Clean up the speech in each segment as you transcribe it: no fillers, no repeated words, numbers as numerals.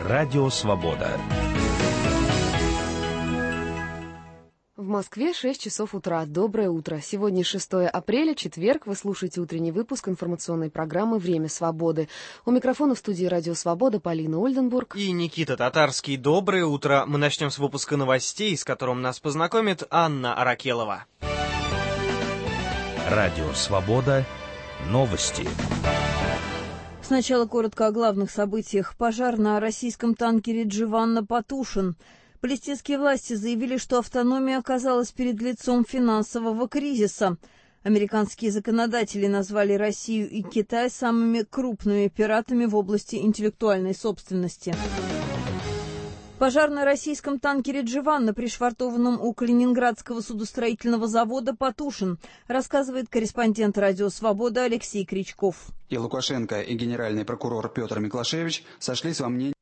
Радио Свобода. В Москве 6 часов утра. Доброе утро. Сегодня 6 апреля, четверг. Вы слушаете утренний выпуск информационной программы «Время свободы». У микрофона в студии «Радио Свобода» Полина Ольденбург и Никита Татарский. Доброе утро. Мы начнем с выпуска новостей, с которым нас познакомит Анна Аракелова. Радио Свобода. Новости. Сначала коротко о главных событиях. Пожар на российском танкере «Джованна» потушен. Палестинские власти заявили, что автономия оказалась перед лицом финансового кризиса. Американские законодатели назвали Россию и Китай самыми крупными пиратами в области интеллектуальной собственности. Пожар на российском танкере «Джованна», пришвартованном у Калининградского судостроительного завода, потушен, рассказывает корреспондент «Радио Свобода» Алексей Кричков. И Лукашенко, и генеральный прокурор Петр Миклашевич сошлись во мнении.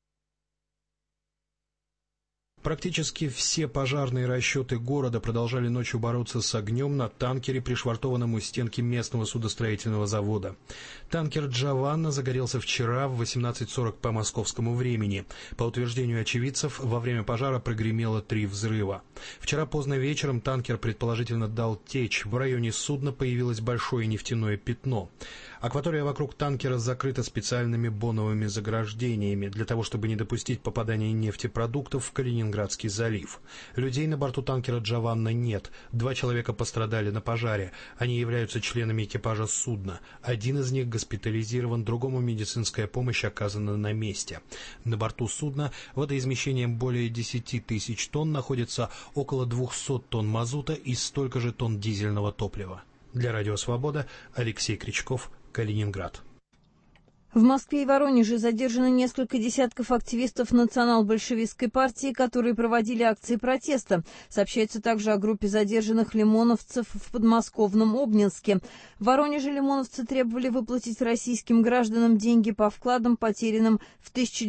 Практически все пожарные расчеты города продолжали ночью бороться с огнем на танкере, пришвартованном у стенки местного судостроительного завода. Танкер «Джованна» загорелся вчера в 18:40 по московскому времени. По утверждению очевидцев, во время пожара прогремело 3 взрыва. Вчера поздно вечером танкер предположительно дал течь. В районе судна появилось большое нефтяное пятно. Акватория вокруг танкера закрыта специальными боновыми заграждениями для того, чтобы не допустить попадания нефтепродуктов в Калининградский залив. Людей на борту танкера «Джованна» нет. 2 человека пострадали на пожаре. Они являются членами экипажа судна. Один из них госпитализирован, другому медицинская помощь оказана на месте. На борту судна водоизмещением более 10 тысяч тонн находится около 200 тонн мазута и столько же тонн дизельного топлива. Для Радио Свобода Алексей Кричков, Калининград. В Москве и Воронеже задержаны несколько десятков активистов национал-большевистской партии, которые проводили акции протеста. Сообщается также о группе задержанных лимоновцев в подмосковном Обнинске. В Воронеже лимоновцы требовали выплатить российским гражданам деньги по вкладам, потерянным в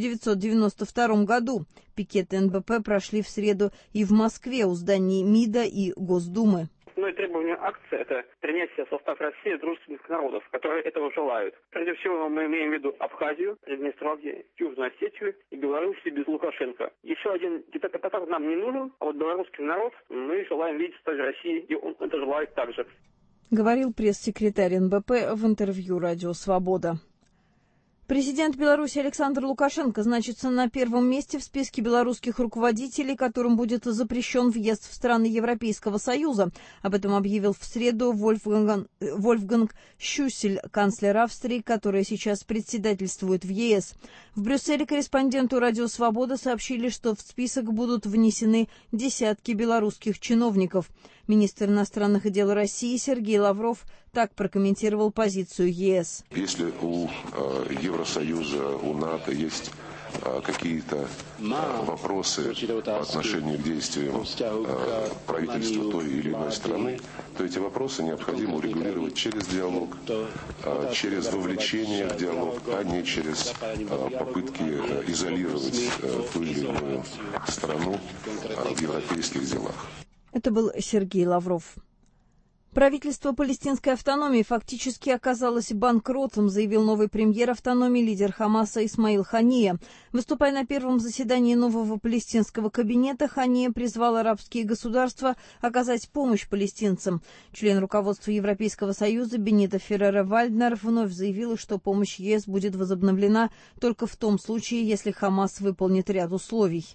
1992 году. Пикеты НБП прошли в среду и в Москве у зданий МИДа и Госдумы. Основное требование акции – это принятие в состав России дружественных народов, которые этого желают. Прежде всего мы имеем в виду Абхазию, Приднестровье, Южную Осетию и Белоруссию без Лукашенко. Еще один диктатор нам не нужен, а вот белорусский народ мы желаем видеть в той же России, и он это желает также. Говорил пресс-секретарь НБП в интервью «Радио Свобода». Президент Беларуси Александр Лукашенко значится на первом месте в списке белорусских руководителей, которым будет запрещен въезд в страны Европейского Союза. Об этом объявил в среду Вольфганг Шюссель, канцлер Австрии, который сейчас председательствует в ЕС. В Брюсселе корреспонденту «Радио Свобода» сообщили, что в список будут внесены десятки белорусских чиновников. Министр иностранных дел России Сергей Лавров так прокомментировал позицию ЕС. Если у Евросоюза, у НАТО есть какие-то вопросы по отношению к действиям правительства той или иной страны, то эти вопросы необходимо урегулировать через диалог, через вовлечение в диалог, а не через попытки изолировать ту или иную страну в европейских делах. Это был Сергей Лавров. Правительство палестинской автономии фактически оказалось банкротом, заявил новый премьер автономии, лидер Хамаса Исмаил Хания. Выступая на первом заседании нового палестинского кабинета, Хания призвал арабские государства оказать помощь палестинцам. Член руководства Европейского Союза Бенито Феррера-Вальднер вновь заявил, что помощь ЕС будет возобновлена только в том случае, если Хамас выполнит ряд условий.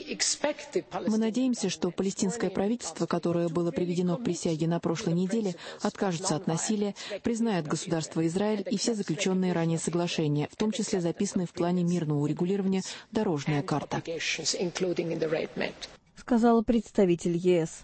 Мы надеемся, что палестинское правительство, которое было приведено к присяге на прошлой неделе, откажется от насилия, признает государство Израиль и все заключенные ранее соглашения, в том числе записанные в плане мирного урегулирования «Дорожная карта», сказал представитель ЕС.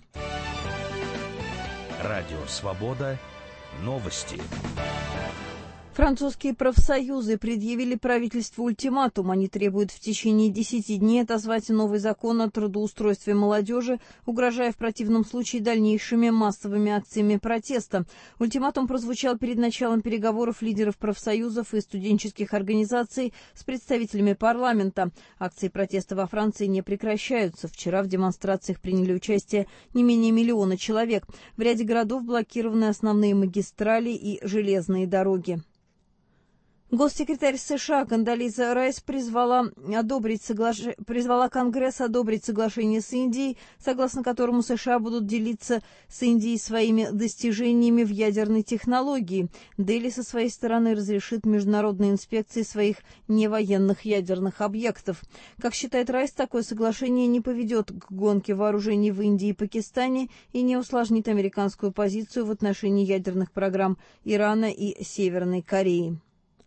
Радио Свобода. Новости. Французские профсоюзы предъявили правительству ультиматум. Они требуют в течение 10 дней отозвать новый закон о трудоустройстве молодежи, угрожая в противном случае дальнейшими массовыми акциями протеста. Ультиматум прозвучал перед началом переговоров лидеров профсоюзов и студенческих организаций с представителями парламента. Акции протеста во Франции не прекращаются. Вчера в демонстрациях приняли участие не менее 1 миллиона человек. В ряде городов блокированы основные магистрали и железные дороги. Госсекретарь США Кондолиза Райс призвала Конгресс одобрить соглашение с Индией, согласно которому США будут делиться с Индией своими достижениями в ядерной технологии. Дели со своей стороны разрешит международные инспекции своих невоенных ядерных объектов. Как считает Райс, такое соглашение не поведет к гонке вооружений в Индии и Пакистане и не усложнит американскую позицию в отношении ядерных программ Ирана и Северной Кореи.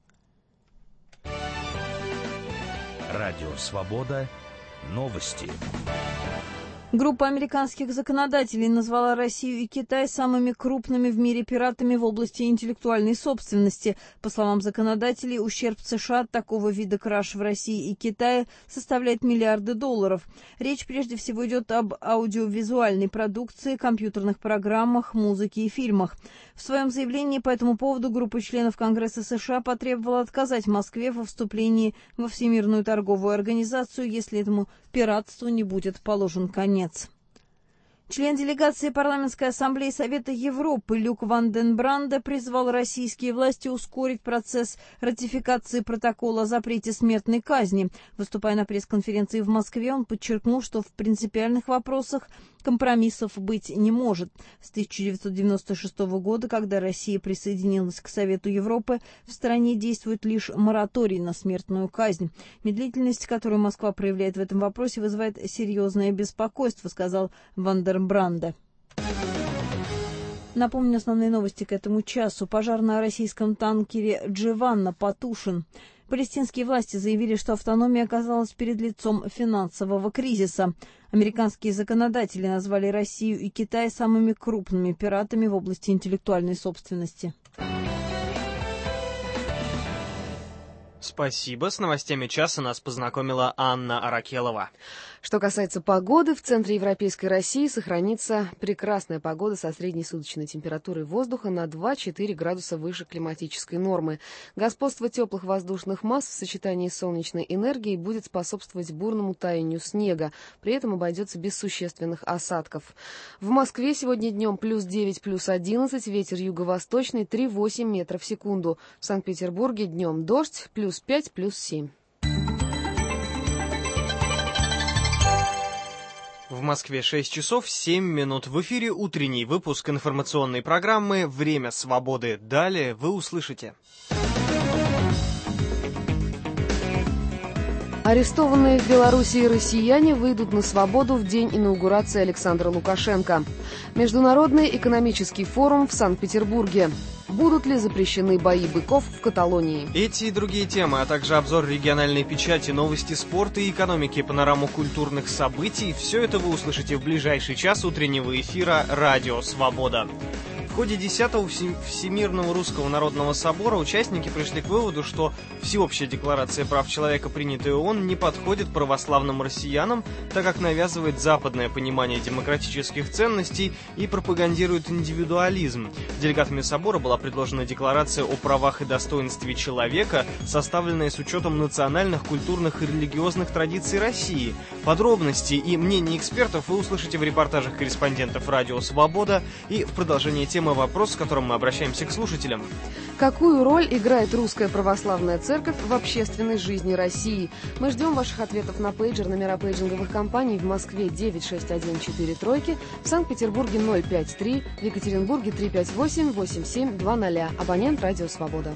Радио «Свобода». Новости. Группа американских законодателей назвала Россию и Китай самыми крупными в мире пиратами в области интеллектуальной собственности. По словам законодателей, ущерб США от такого вида краж в России и Китае составляет миллиарды долларов. Речь прежде всего идет об аудиовизуальной продукции, компьютерных программах, музыке и фильмах. В своем заявлении по этому поводу группа членов Конгресса США потребовала отказать Москве во вступлении во Всемирную торговую организацию, если этому пиратству не будет положен конец. Член делегации Парламентской ассамблеи Совета Европы Люк ван ден Бранде призвал российские власти ускорить процесс ратификации протокола о запрете смертной казни. Выступая на пресс-конференции в Москве, он подчеркнул, что в принципиальных вопросах компромиссов быть не может. С 1996 года, когда Россия присоединилась к Совету Европы, в стране действует лишь мораторий на смертную казнь. Медлительность, которую Москва проявляет в этом вопросе, вызывает серьезное беспокойство, сказал ван ден Бранде. Напомню основные новости к этому часу. Пожар на российском танкере «Джованна» потушен. Палестинские власти заявили, что автономия оказалась перед лицом финансового кризиса. Американские законодатели назвали Россию и Китай самыми крупными пиратами в области интеллектуальной собственности. Спасибо. С новостями часа нас познакомила Анна Аракелова. Что касается погоды, в центре европейской России сохранится прекрасная погода со средней суточной температурой воздуха на 2-4 градуса выше климатической нормы. Господство теплых воздушных масс в сочетании с солнечной энергией будет способствовать бурному таянию снега, при этом обойдется без существенных осадков. В Москве сегодня днем плюс 9, плюс 11, ветер юго-восточный 3,8 метров в секунду. В Санкт-Петербурге днем дождь, плюс 5, плюс 7. В Москве 6 часов 7 минут. В эфире утренний выпуск информационной программы «Время свободы». Далее вы услышите. Арестованные в Белоруссии россияне выйдут на свободу в день инаугурации Александра Лукашенко. Международный экономический форум в Санкт-Петербурге. Будут ли запрещены бои быков в Каталонии? Эти и другие темы, а также обзор региональной печати, новости спорта и экономики, панораму культурных событий – все это вы услышите в ближайший час утреннего эфира «Радио Свобода». В ходе 10-го Всемирного Русского Народного Собора участники пришли к выводу, что Всеобщая декларация прав человека, принятая ООН, не подходит православным россиянам, так как навязывает западное понимание демократических ценностей и пропагандирует индивидуализм. Делегатами собора была предложена декларация о правах и достоинстве человека, составленная с учетом национальных, культурных и религиозных традиций России. Подробности и мнения экспертов вы услышите в репортажах корреспондентов «Радио Свобода» и в продолжении темы вопрос, с которым мы обращаемся к слушателям. Какую роль играет Русская Православная Церковь в общественной жизни России? Мы ждем ваших ответов на пейджер. Номера пейджинговых компаний в Москве 96143, в Санкт-Петербурге 053, в Екатеринбурге 358-8720. Абонент «Радио Свобода».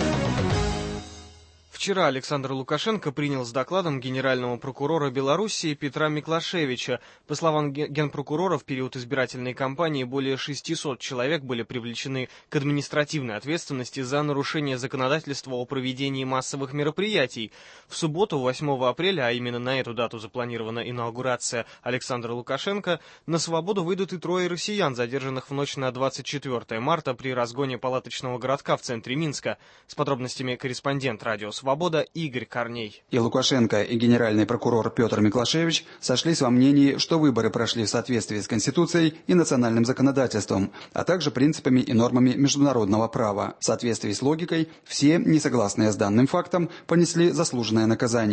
Вчера Александр Лукашенко принял с докладом генерального прокурора Белоруссии Петра Миклашевича. По словам генпрокурора, в период избирательной кампании более 600 человек были привлечены к административной ответственности за нарушение законодательства о проведении массовых мероприятий. В субботу, 8 апреля, а именно на эту дату запланирована инаугурация Александра Лукашенко, на свободу выйдут и 3 россиян, задержанных в ночь на 24 марта при разгоне палаточного городка в центре Минска. С подробностями корреспондент «Радио Свобода» Игорь Корней. И Лукашенко, и генеральный прокурор Петр Миклашевич сошлись во мнении, что выборы прошли в соответствии с Конституцией и национальным законодательством, а также принципами и нормами международного права. В соответствии с логикой, все, не согласные с данным фактом, понесли заслуженное наказание.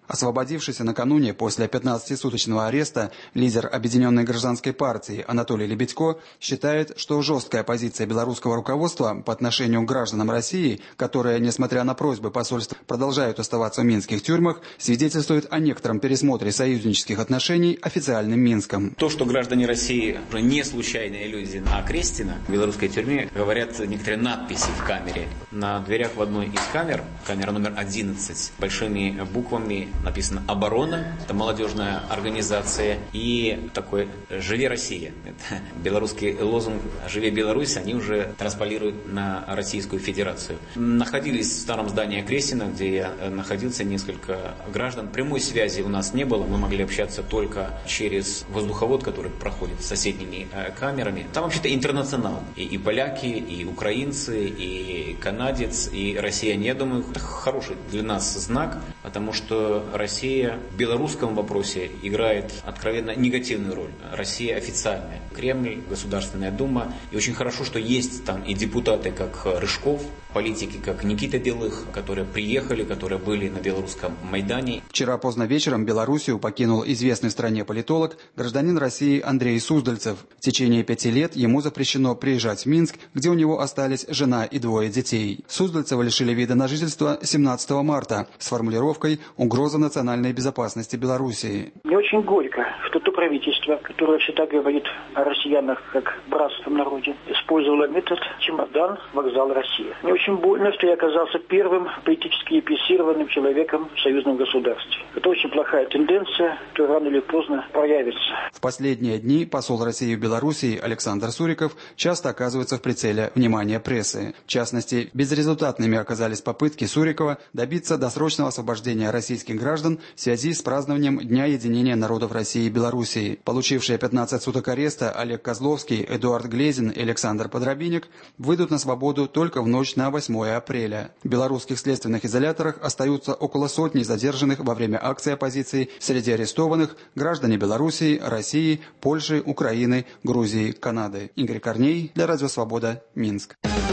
Освободившийся накануне после 15-суточного ареста лидер Объединенной гражданской партии Анатолий Лебедько считает, что жесткая позиция белорусского руководства по отношению к гражданам России, которые, несмотря на просьбы посольства, продолжают оставаться в минских тюрьмах, свидетельствует о некотором пересмотре союзнических отношений официальным Минском. То, что граждане России уже не случайные люди, а Крестина в белорусской тюрьме, говорят некоторые надписи в камере. На дверях в одной из камер, камера номер 11, большими буквами написано «Оборона», это молодежная организация, и такой «Живи Россия». Это белорусский лозунг «Живи Беларусь», они уже транспалируют на Российскую Федерацию. Находились в старом здании Крестина, где я находился, несколько граждан. Прямой связи у нас не было, мы могли общаться только через воздуховод, который проходит с соседними камерами. Там вообще-то интернационал. И поляки, и украинцы, и канадец, и россияне. Я думаю, это хороший для нас знак, потому что Россия в белорусском вопросе играет откровенно негативную роль. Россия официальная. Кремль, Государственная Дума. И очень хорошо, что есть там и депутаты, как Рыжков, политики, как Никита Белых, которые приехали, которые были на белорусском Майдане. Вчера поздно вечером Белоруссию покинул известный в стране политолог, гражданин России Андрей Суздальцев. В течение 5 лет ему запрещено приезжать в Минск, где у него остались жена и 2 детей. Суздальцева лишили вида на жительство 17 марта с формулировкой «Угроза национальной безопасности Белоруссии». Мне очень горько, что то правительство, которое всегда говорит о россиянах как братском народе, использовало метод «чемодан, вокзал, Россия». Мне очень больно, что я оказался первым политически репрессированным человеком в союзном государстве. Это очень плохая тенденция, которая рано или поздно проявится. В последние дни посол России в Белоруссии Александр Суриков часто оказывается в прицеле внимания прессы. В частности, безрезультатными оказались попытки Сурикова добиться досрочного освобождения российских граждан в связи с празднованием Дня единения народов России и Белоруссии. Получившие 15 суток ареста Олег Козловский, Эдуард Глезин и Александр Подробинник выйдут на свободу только в ночь на 8 апреля. В белорусских следственных изоляторах остаются около сотни задержанных во время акции оппозиции. Среди арестованных граждане Белоруссии, России, Польши, Украины, Грузии, Канады. Игорь Корней для Радио Свобода, Минск.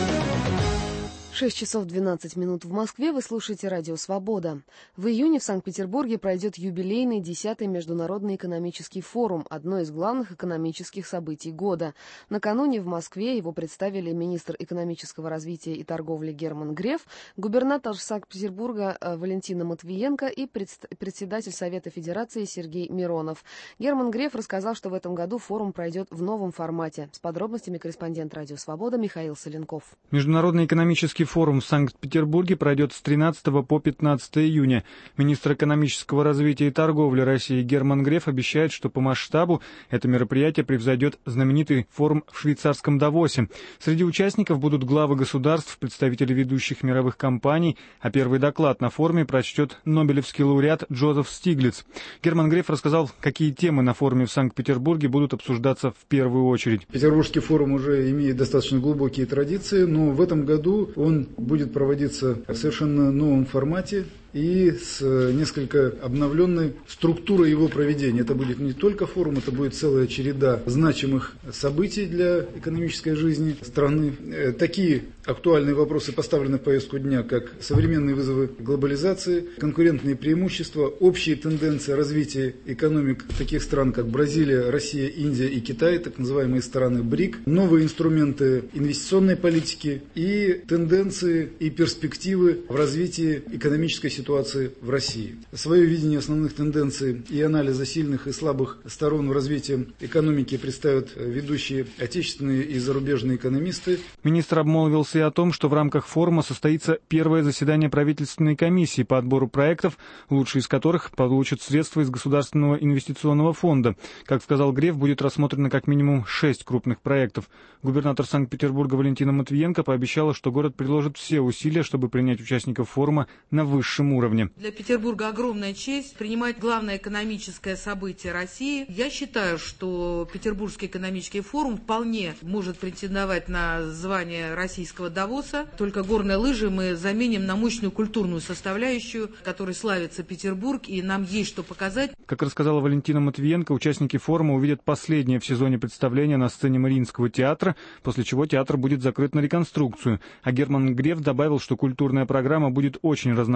6 часов 12 минут в Москве. Вы слушаете Радио Свобода. В июне в Санкт-Петербурге пройдет юбилейный 10-й Международный экономический форум, одно из главных экономических событий года. Накануне в Москве его представили министр экономического развития и торговли Герман Греф, губернатор Санкт-Петербурга Валентина Матвиенко и председатель Совета Федерации Сергей Миронов. Герман Греф рассказал, что в этом году форум пройдет в новом формате. С подробностями корреспондент Радио Свобода Михаил Соленков. Международный экономический форум в Санкт-Петербурге пройдет с 13 по 15 июня. Министр экономического развития и торговли России Герман Греф обещает, что по масштабу это мероприятие превзойдет знаменитый форум в швейцарском Давосе. Среди участников будут главы государств, представители ведущих мировых компаний, а первый доклад на форуме прочтет нобелевский лауреат Джозеф Стиглиц. Герман Греф рассказал, какие темы на форуме в Санкт-Петербурге будут обсуждаться в первую очередь. Петербургский форум уже имеет достаточно глубокие традиции, но в этом году он будет проводиться в совершенно новом формате и с несколько обновленной структурой его проведения. Это будет не только форум, это будет целая череда значимых событий для экономической жизни страны. Такие актуальные вопросы поставлены в повестку дня, как современные вызовы глобализации, конкурентные преимущества, общие тенденции развития экономик таких стран, как Бразилия, Россия, Индия и Китай, так называемые страны БРИК, новые инструменты инвестиционной политики и тенденции и перспективы в развитии экономической ситуации в России. Свое видение основных тенденций и анализа сильных и слабых сторон в развитии экономики представят ведущие отечественные и зарубежные экономисты. Министр обмолвился и о том, что в рамках форума состоится первое заседание правительственной комиссии по отбору проектов, лучшие из которых получат средства из Государственного инвестиционного фонда. Как сказал Греф, будет рассмотрено как минимум 6 крупных проектов. Губернатор Санкт-Петербурга Валентина Матвиенко пообещала, что город приложит все усилия, чтобы принять участников форума на высшем уровне. Для Петербурга огромная честь принимать главное экономическое событие России. Я считаю, что Петербургский экономический форум вполне может претендовать на звание российского Давоса. Только горные лыжи мы заменим на мощную культурную составляющую, которой славится Петербург, и нам есть что показать. Как рассказала Валентина Матвиенко, участники форума увидят последнее в сезоне представление на сцене Мариинского театра, после чего театр будет закрыт на реконструкцию. А Герман Греф добавил, что культурная программа будет очень разнообразной,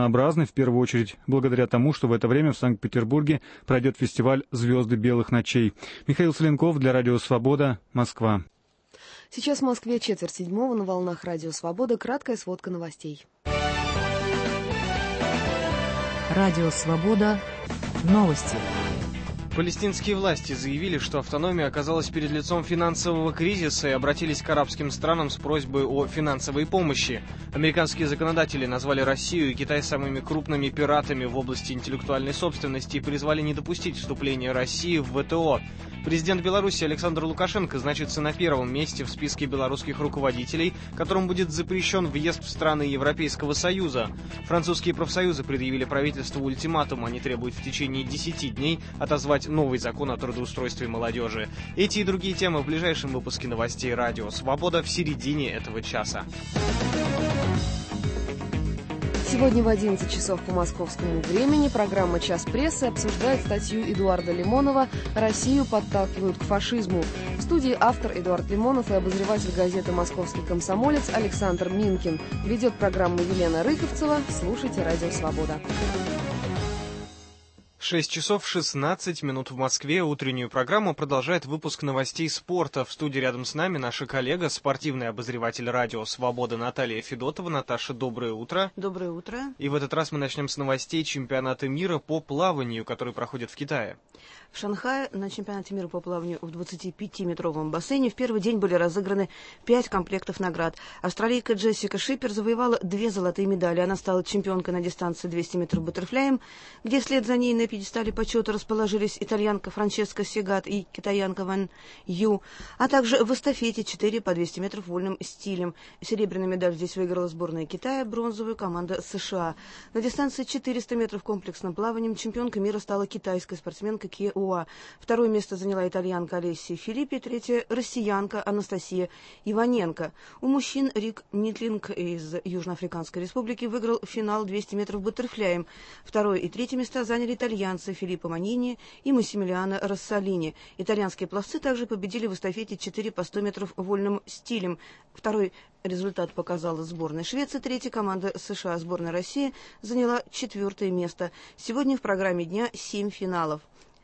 в первую очередь благодаря тому, что в это время в Санкт-Петербурге пройдет фестиваль «Звезды белых ночей». Михаил Соленков для Радио Свобода, Москва. Сейчас в Москве 6:45 на волнах Радио Свобода. Краткая сводка новостей. Радио Свобода. Новости. Палестинские власти заявили, что автономия оказалась перед лицом финансового кризиса и обратились к арабским странам с просьбой о финансовой помощи. Американские законодатели назвали Россию и Китай самыми крупными пиратами в области интеллектуальной собственности и призвали не допустить вступления России в ВТО. Президент Беларуси Александр Лукашенко значится на первом месте в списке белорусских руководителей, которым будет запрещен въезд в страны Европейского Союза. Французские профсоюзы предъявили правительству ультиматум. Они требуют в течение 10 дней отозвать новый закон о трудоустройстве молодежи. Эти и другие темы в ближайшем выпуске новостей Радио Свобода в середине этого часа. Сегодня в 11 часов по московскому времени программа «Час прессы» обсуждает статью Эдуарда Лимонова «Россию подталкивают к фашизму». В студии автор Эдуард Лимонов и обозреватель газеты «Московский комсомолец» Александр Минкин. Ведет программу Елена Рыковцева. Слушайте «Радио Свобода». 6 часов 16 минут в Москве. Утреннюю программу продолжает выпуск новостей спорта. В студии рядом с нами наша коллега, спортивный обозреватель Радио Свобода Наталья Федотова. Наташа, доброе утро. Доброе утро. И в этот раз мы начнем с новостей чемпионата мира по плаванию, который проходит в Китае. В Шанхае на чемпионате мира по плаванию в 25-метровом бассейне в первый день были разыграны 5 комплектов наград. Австралийка Джессика Шипер завоевала 2 золотые медали. Она стала чемпионкой на дистанции 200 метров баттерфляем, где вслед за ней на пьедестале почета расположились итальянка Франческа Сегат и китаянка Ван Ю, а также в эстафете 4 по 200 метров вольным стилем. Серебряную медаль здесь выиграла сборная Китая, бронзовую команда США. На дистанции 400 метров комплексным плаванием чемпионкой мира стала китайская спортсменка Ке Уа. Второе место заняла итальянка Олессия Филиппи, третье – россиянка Анастасия Иваненко. У мужчин Рик Нитлинг из Южноафриканской республики выиграл финал 200 метров баттерфляем. Второе и третье места заняли итальянцы Филиппо Манини и Массимилиано Рассолини. Итальянские пловцы также победили в эстафете 4 по 100 метров вольным стилем. Второй результат показала сборная Швеции, третья команда США. Сборная России заняла 4-е место. Сегодня в программе дня 7 финалов.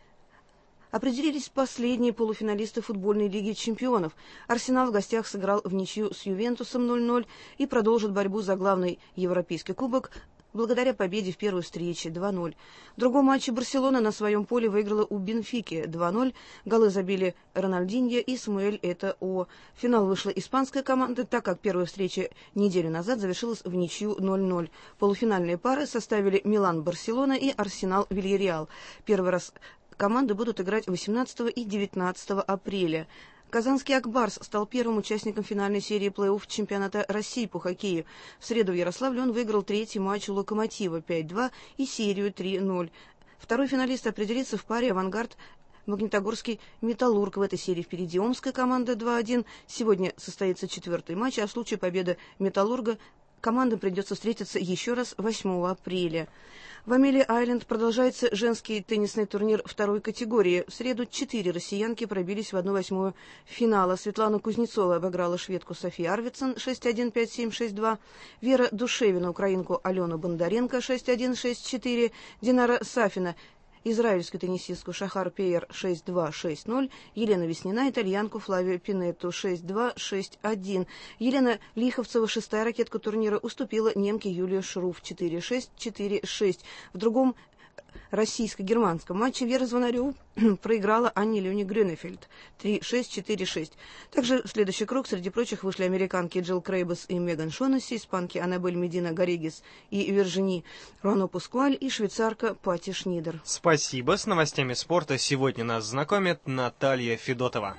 Определились последние полуфиналисты футбольной лиги чемпионов. Арсенал в гостях сыграл в ничью с Ювентусом 0-0 и продолжит борьбу за главный европейский кубок благодаря победе в первой встрече 2-0. В другом матче Барселона на своем поле выиграла у Бенфики 2-0. Голы забили Рональдиньо и Самуэль Этоо. В финал вышла испанская команда, так как первая встреча неделю назад завершилась в ничью 0-0. Полуфинальные пары составили Милан-Барселона и Арсенал-Вильяреал. Первый раз команды будут играть 18 и 19 апреля. Казанский «Акбарс» стал первым участником финальной серии плей-офф чемпионата России по хоккею. В среду в Ярославле он выиграл третий матч у «Локомотива» 5-2 и серию 3-0. Второй финалист определится в паре «Авангард» Магнитогорский «Металлург». В этой серии впереди омская команда 2-1. Сегодня состоится 4-й матч, а в случае победы «Металлурга» командам придется встретиться еще раз 8 апреля. В Амелии-Айленд продолжается женский теннисный турнир второй категории. В среду 4 россиянки пробились в 1/8 финала. Светлана Кузнецова обыграла шведку Софию Арвидсон 6-1, 5-7, 6-2. Вера Душевина украинку Алену Бондаренко 6-1, 6-4. Динара Сафина израильскую теннисистку Шахар Пейер 6-2, 6-0, Елена Веснина итальянку Флавию Пинетту 6-2, 6-1. Елена Лиховцева, 6-я ракетка турнира, уступила немке Юлии Шруф 4-6, 4-6. В другом российско-германском матче Вера Звонарева проиграла Анне Лене Грюнефельд 3-6, 4-6. Также в следующий круг среди прочих вышли американки Джилл Крейбас и Меган Шонесси, испанки Анабель Медина Гарригес и Виржини Руано Пускуаль и швейцарка Пати Шнидер. Спасибо. С новостями спорта сегодня нас знакомит Наталья Федотова.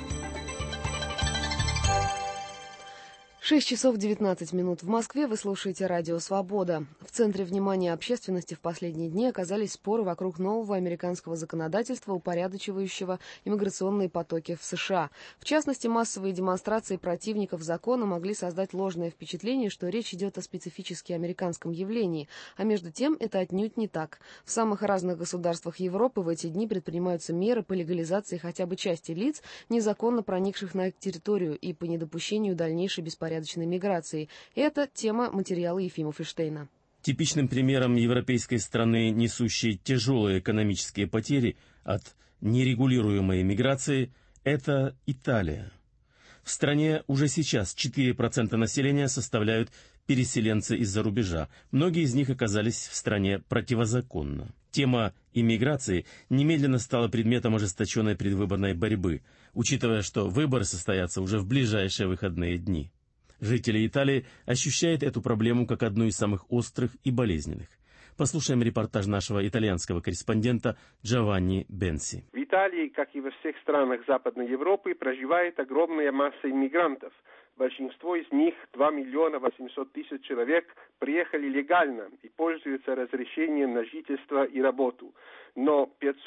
6 часов 19 минут в Москве. Вы слушаете Радио Свобода. В центре внимания общественности в последние дни оказались споры вокруг нового американского законодательства, упорядочивающего иммиграционные потоки в США. В частности, массовые демонстрации противников закона могли создать ложное впечатление, что речь идет о специфически американском явлении. А между тем, это отнюдь не так. В самых разных государствах Европы в эти дни предпринимаются меры по легализации хотя бы части лиц, незаконно проникших на их территорию, и по недопущению дальнейшей беспорядочной миграции. Это тема материала Ефима Фиштейна. Типичным примером европейской страны, несущей тяжелые экономические потери от нерегулируемой миграции, это Италия. В стране уже сейчас 4% населения составляют переселенцы из-за рубежа. Многие из них оказались в стране противозаконно. Тема иммиграции немедленно стала предметом ожесточенной предвыборной борьбы, учитывая, что выборы состоятся уже в ближайшие выходные дни. Жители Италии ощущают эту проблему как одну из самых острых и болезненных. Послушаем репортаж нашего итальянского корреспондента Джованни Бенси. В Италии, как и во всех странах Западной Европы, проживает огромная масса иммигрантов. Большинство из них, 2 миллиона 800 тысяч человек, приехали легально и пользуются разрешением на жительство и работу. Но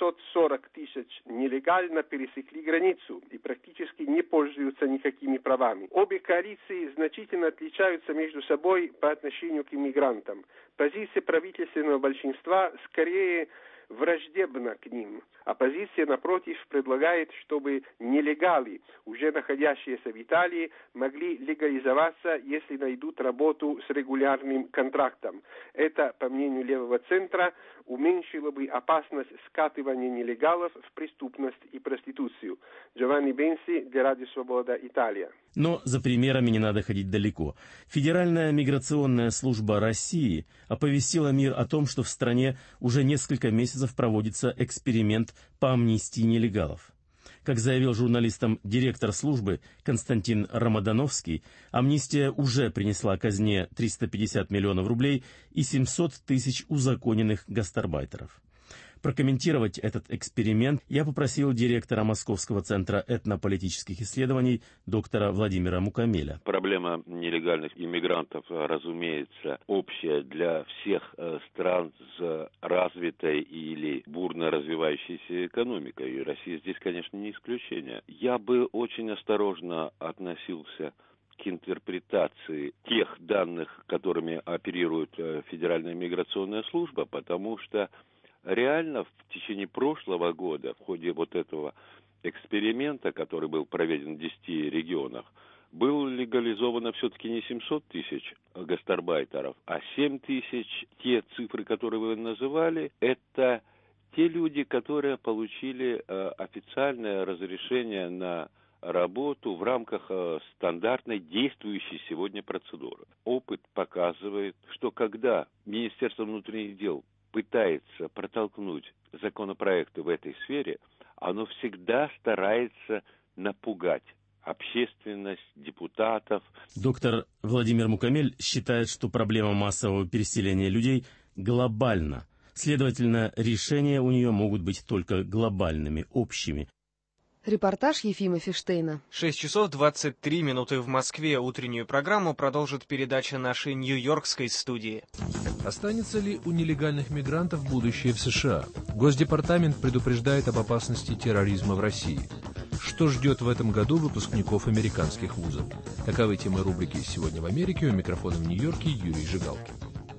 540 тысяч нелегально пересекли границу и практически не пользуются никакими правами. Обе коалиции значительно отличаются между собой по отношению к иммигрантам. Позиция правительственного большинства скорее враждебна к ним. Оппозиция, напротив, предлагает, чтобы нелегалы, уже находящиеся в Италии, могли легализоваться, если найдут работу с регулярным контрактом. Это, по мнению левого центра, уменьшило бы опасность скатывания нелегалов в преступность и проституцию. Джованни Бенси для Радио Свобода, Италия. Но за примерами не надо ходить далеко. Федеральная миграционная служба России оповестила мир о том, что в стране уже несколько месяцев проводится эксперимент по амнистии нелегалов. Как заявил журналистам директор службы Константин Рамадановский, амнистия уже принесла казне 350 миллионов рублей и 700 тысяч узаконенных гастарбайтеров. Прокомментировать этот эксперимент я попросил директора Московского центра этнополитических исследований доктора Владимира Мукамеля. Проблема нелегальных иммигрантов, разумеется, общая для всех стран с развитой или бурно развивающейся экономикой. И Россия здесь, конечно, не исключение. Я бы очень осторожно относился к интерпретации тех данных, которыми оперирует Федеральная миграционная служба, потому что реально в течение прошлого года, в ходе вот этого эксперимента, который был проведен в 10 регионах, было легализовано все-таки не 700 тысяч гастарбайтеров, а 7 тысяч. Те цифры, которые вы называли, это те люди, которые получили официальное разрешение на работу в рамках стандартной действующей сегодня процедуры. Опыт показывает, что когда Министерство внутренних дел пытается протолкнуть законопроекты в этой сфере, оно всегда старается напугать общественность, депутатов. Доктор Владимир Мукамель считает, что проблема массового переселения людей глобальна. Следовательно, решения у нее могут быть только глобальными, общими. Репортаж Ефима Фиштейна. 6 часов 23 минуты в Москве. Утреннюю программу продолжит передача нашей нью-йоркской студии. Останется ли у нелегальных мигрантов будущее в США? Госдепартамент предупреждает об опасности терроризма в России. Что ждет в этом году выпускников американских вузов? Таковы темы рубрики «Сегодня в Америке». У микрофона в Нью-Йорке Юрий Жигалкин.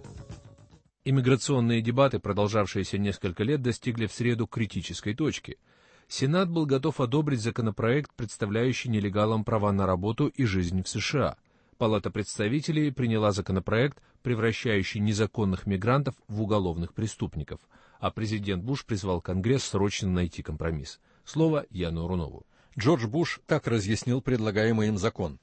Иммиграционные дебаты, продолжавшиеся несколько лет, достигли в среду критической точки. Сенат был готов одобрить законопроект, представляющий нелегалам права на работу и жизнь в США. Палата представителей приняла законопроект, превращающий незаконных мигрантов в уголовных преступников, а президент Буш призвал Конгресс срочно найти компромисс. Слово Яну Рунову. Джордж Буш так разъяснил предлагаемый им закон.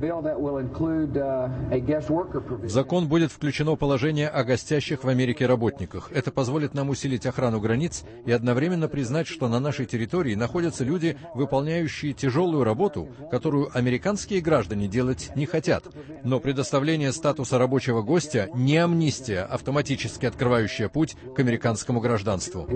В закон будет включено положение о гостящих в Америке работниках. Это позволит нам усилить охрану границ и одновременно признать, что на нашей территории находятся люди, выполняющие тяжелую работу, которую американские граждане делать не хотят. Но предоставление статуса рабочего гостя не амнистия, автоматически открывающая путь к американскому гражданству.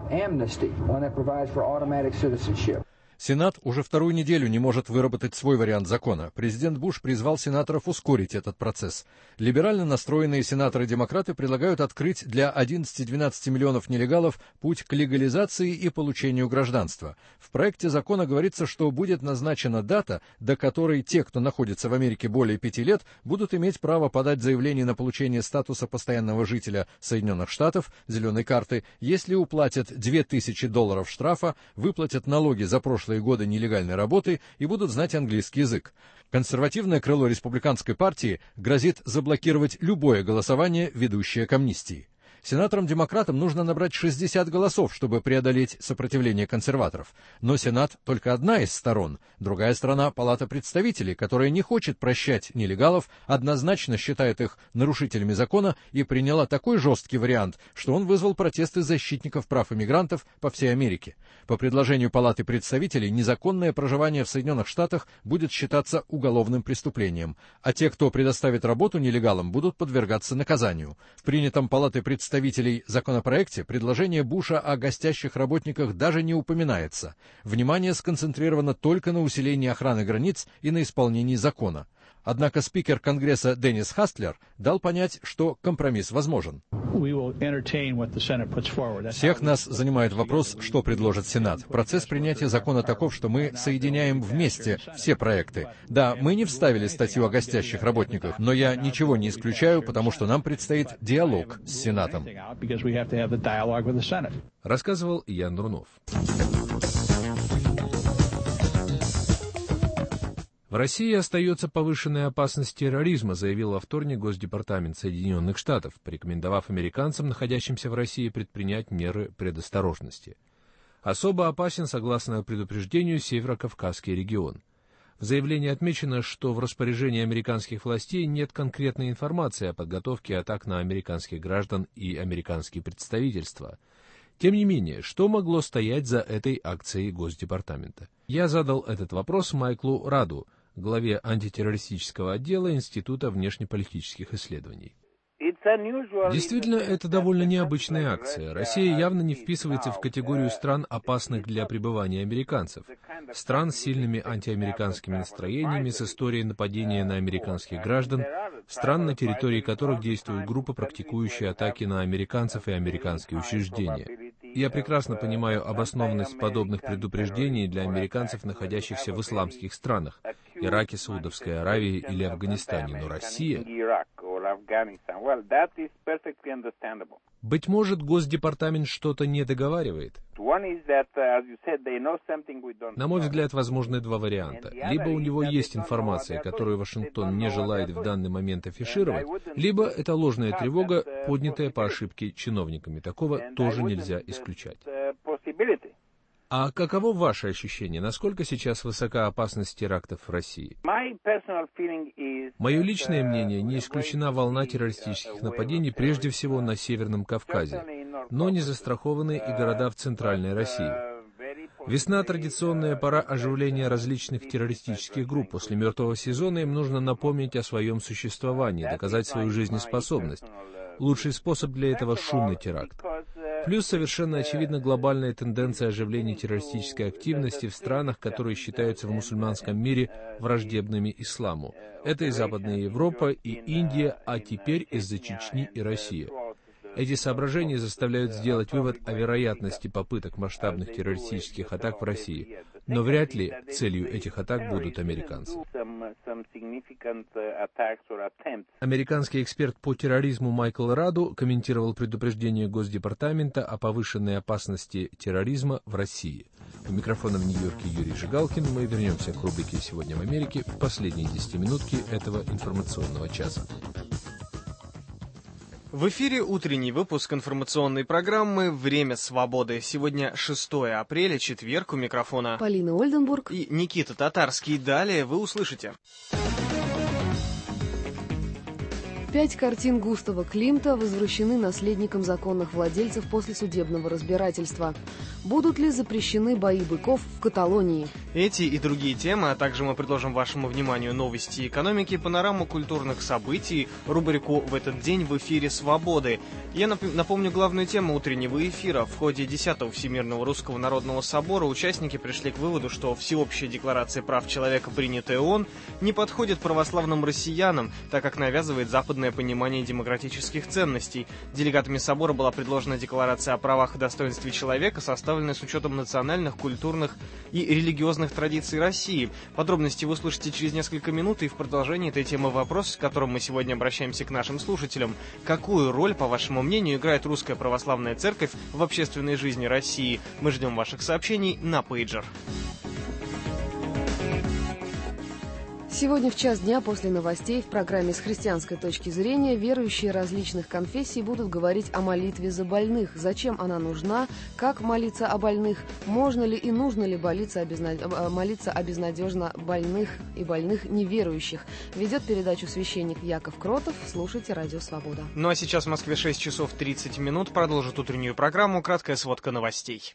Сенат уже вторую неделю не может выработать свой вариант закона. Президент Буш призвал сенаторов ускорить этот процесс. Либерально настроенные сенаторы-демократы предлагают открыть для 11-12 миллионов нелегалов путь к легализации и получению гражданства. В проекте закона говорится, что будет назначена дата, до которой те, кто находится в Америке более 5 лет, будут иметь право подать заявление на получение статуса постоянного жителя Соединенных Штатов, зеленой карты, если уплатят $2000 штрафа, выплатят налоги за прошлый прошлые годы нелегальной работы и будут знать английский язык. Консервативное крыло республиканской партии грозит заблокировать любое голосование, ведущее к амнистии. Сенаторам-демократам нужно набрать 60 голосов, чтобы преодолеть сопротивление консерваторов. Но Сенат — только одна из сторон. Другая сторона — Палата представителей, которая не хочет прощать нелегалов, однозначно считает их нарушителями закона и приняла такой жесткий вариант, что он вызвал протесты защитников прав иммигрантов по всей Америке. По предложению Палаты представителей, незаконное проживание в Соединенных Штатах будет считаться уголовным преступлением, а те, кто предоставит работу нелегалам, будут подвергаться наказанию. В принятом Палатой представителей законопроекте предложение Буша о гостящих работниках даже не упоминается. Внимание сконцентрировано только на усилении охраны границ и на исполнении закона. Однако спикер Конгресса Деннис Хастлер дал понять, что компромисс возможен. Всех нас занимает вопрос, что предложит Сенат. Процесс принятия закона таков, что мы соединяем вместе все проекты. Да, мы не вставили статью о гостящих работниках, но я ничего не исключаю, потому что нам предстоит диалог с Сенатом. Рассказывал Ян Рунов. В России остается повышенная опасность терроризма, заявил во вторник Госдепартамент Соединенных Штатов, порекомендовав американцам, находящимся в России, предпринять меры предосторожности. Особо опасен, согласно предупреждению, Северо-Кавказский регион. В заявлении отмечено, что в распоряжении американских властей нет конкретной информации о подготовке атак на американских граждан и американские представительства. Тем не менее, что могло стоять за этой акцией Госдепартамента? Я задал этот вопрос Майклу Раду, главе антитеррористического отдела Института внешнеполитических исследований. Действительно, это довольно необычная акция. Россия явно не вписывается в категорию стран, опасных для пребывания американцев. Стран с сильными антиамериканскими настроениями, с историей нападения на американских граждан, стран, на территории которых действуют группы, практикующие атаки на американцев и американские учреждения. Я прекрасно понимаю обоснованность подобных предупреждений для американцев, находящихся в исламских странах, Ираке, Саудовской Аравии или Афганистане, но Россия... Быть может, Госдепартамент что-то не договаривает? На мой взгляд, возможны два варианта. Либо у него есть информация, которую Вашингтон не желает в данный момент афишировать, либо это ложная тревога, поднятая по ошибке чиновниками. Такого тоже нельзя исключать. А каково ваше ощущение? Насколько сейчас высока опасность терактов в России? Мое личное мнение, не исключена волна террористических нападений прежде всего на Северном Кавказе, но не застрахованы и города в Центральной России. Весна — традиционная пора оживления различных террористических групп. После мертвого сезона им нужно напомнить о своем существовании, доказать свою жизнеспособность. Лучший способ для этого — шумный теракт. Плюс совершенно очевидна глобальная тенденция оживления террористической активности в странах, которые считаются в мусульманском мире враждебными исламу. Это и Западная Европа, и Индия, а теперь из-за Чечни и Россия. Эти соображения заставляют сделать вывод о вероятности попыток масштабных террористических атак в России, но вряд ли целью этих атак будут американцы. Американский эксперт по терроризму Майкл Раду комментировал предупреждение Госдепартамента о повышенной опасности терроризма в России. У микрофона в Нью-Йорке Юрий Жигалкин. Мы вернемся к рубрике «Сегодня в Америке» в последние 10 минутки этого информационного часа. В эфире утренний выпуск информационной программы «Время свободы». Сегодня 6 апреля, четверг, у микрофона Полина Ольденбург и Никита Татарский. Далее вы услышите. 5 картин Густава Климта возвращены наследникам законных владельцев после судебного разбирательства. Будут ли запрещены бои быков в Каталонии? Эти и другие темы, а также мы предложим вашему вниманию новости экономики, панораму культурных событий, рубрику «В этот день» в эфире «Свободы». Я напомню главную тему утреннего эфира. В ходе 10-го Всемирного Русского Народного Собора участники пришли к выводу, что Всеобщая декларация прав человека, принятая ООН, не подходит православным россиянам, так как навязывает западное понимание демократических ценностей. Делегатами собора была предложена декларация о правах и достоинстве человека, составленная с учетом национальных, культурных и религиозных традиций России. Подробности вы услышите через несколько минут, и в продолжении этой темы вопрос, с которым мы сегодня обращаемся к нашим слушателям. Какую роль, по вашему мнению, играет Русская Православная Церковь в общественной жизни России? Мы ждем ваших сообщений на пейджер. Сегодня в час дня после новостей в программе «С христианской точки зрения» верующие различных конфессий будут говорить о молитве за больных. Зачем она нужна, как молиться о больных, можно ли и нужно ли молиться о безнадежно больных и больных неверующих. Ведет передачу священник Яков Кротов. Слушайте «Радио Свобода». Ну а сейчас в Москве 6 часов 30 минут. Продолжит утреннюю программу краткая сводка новостей.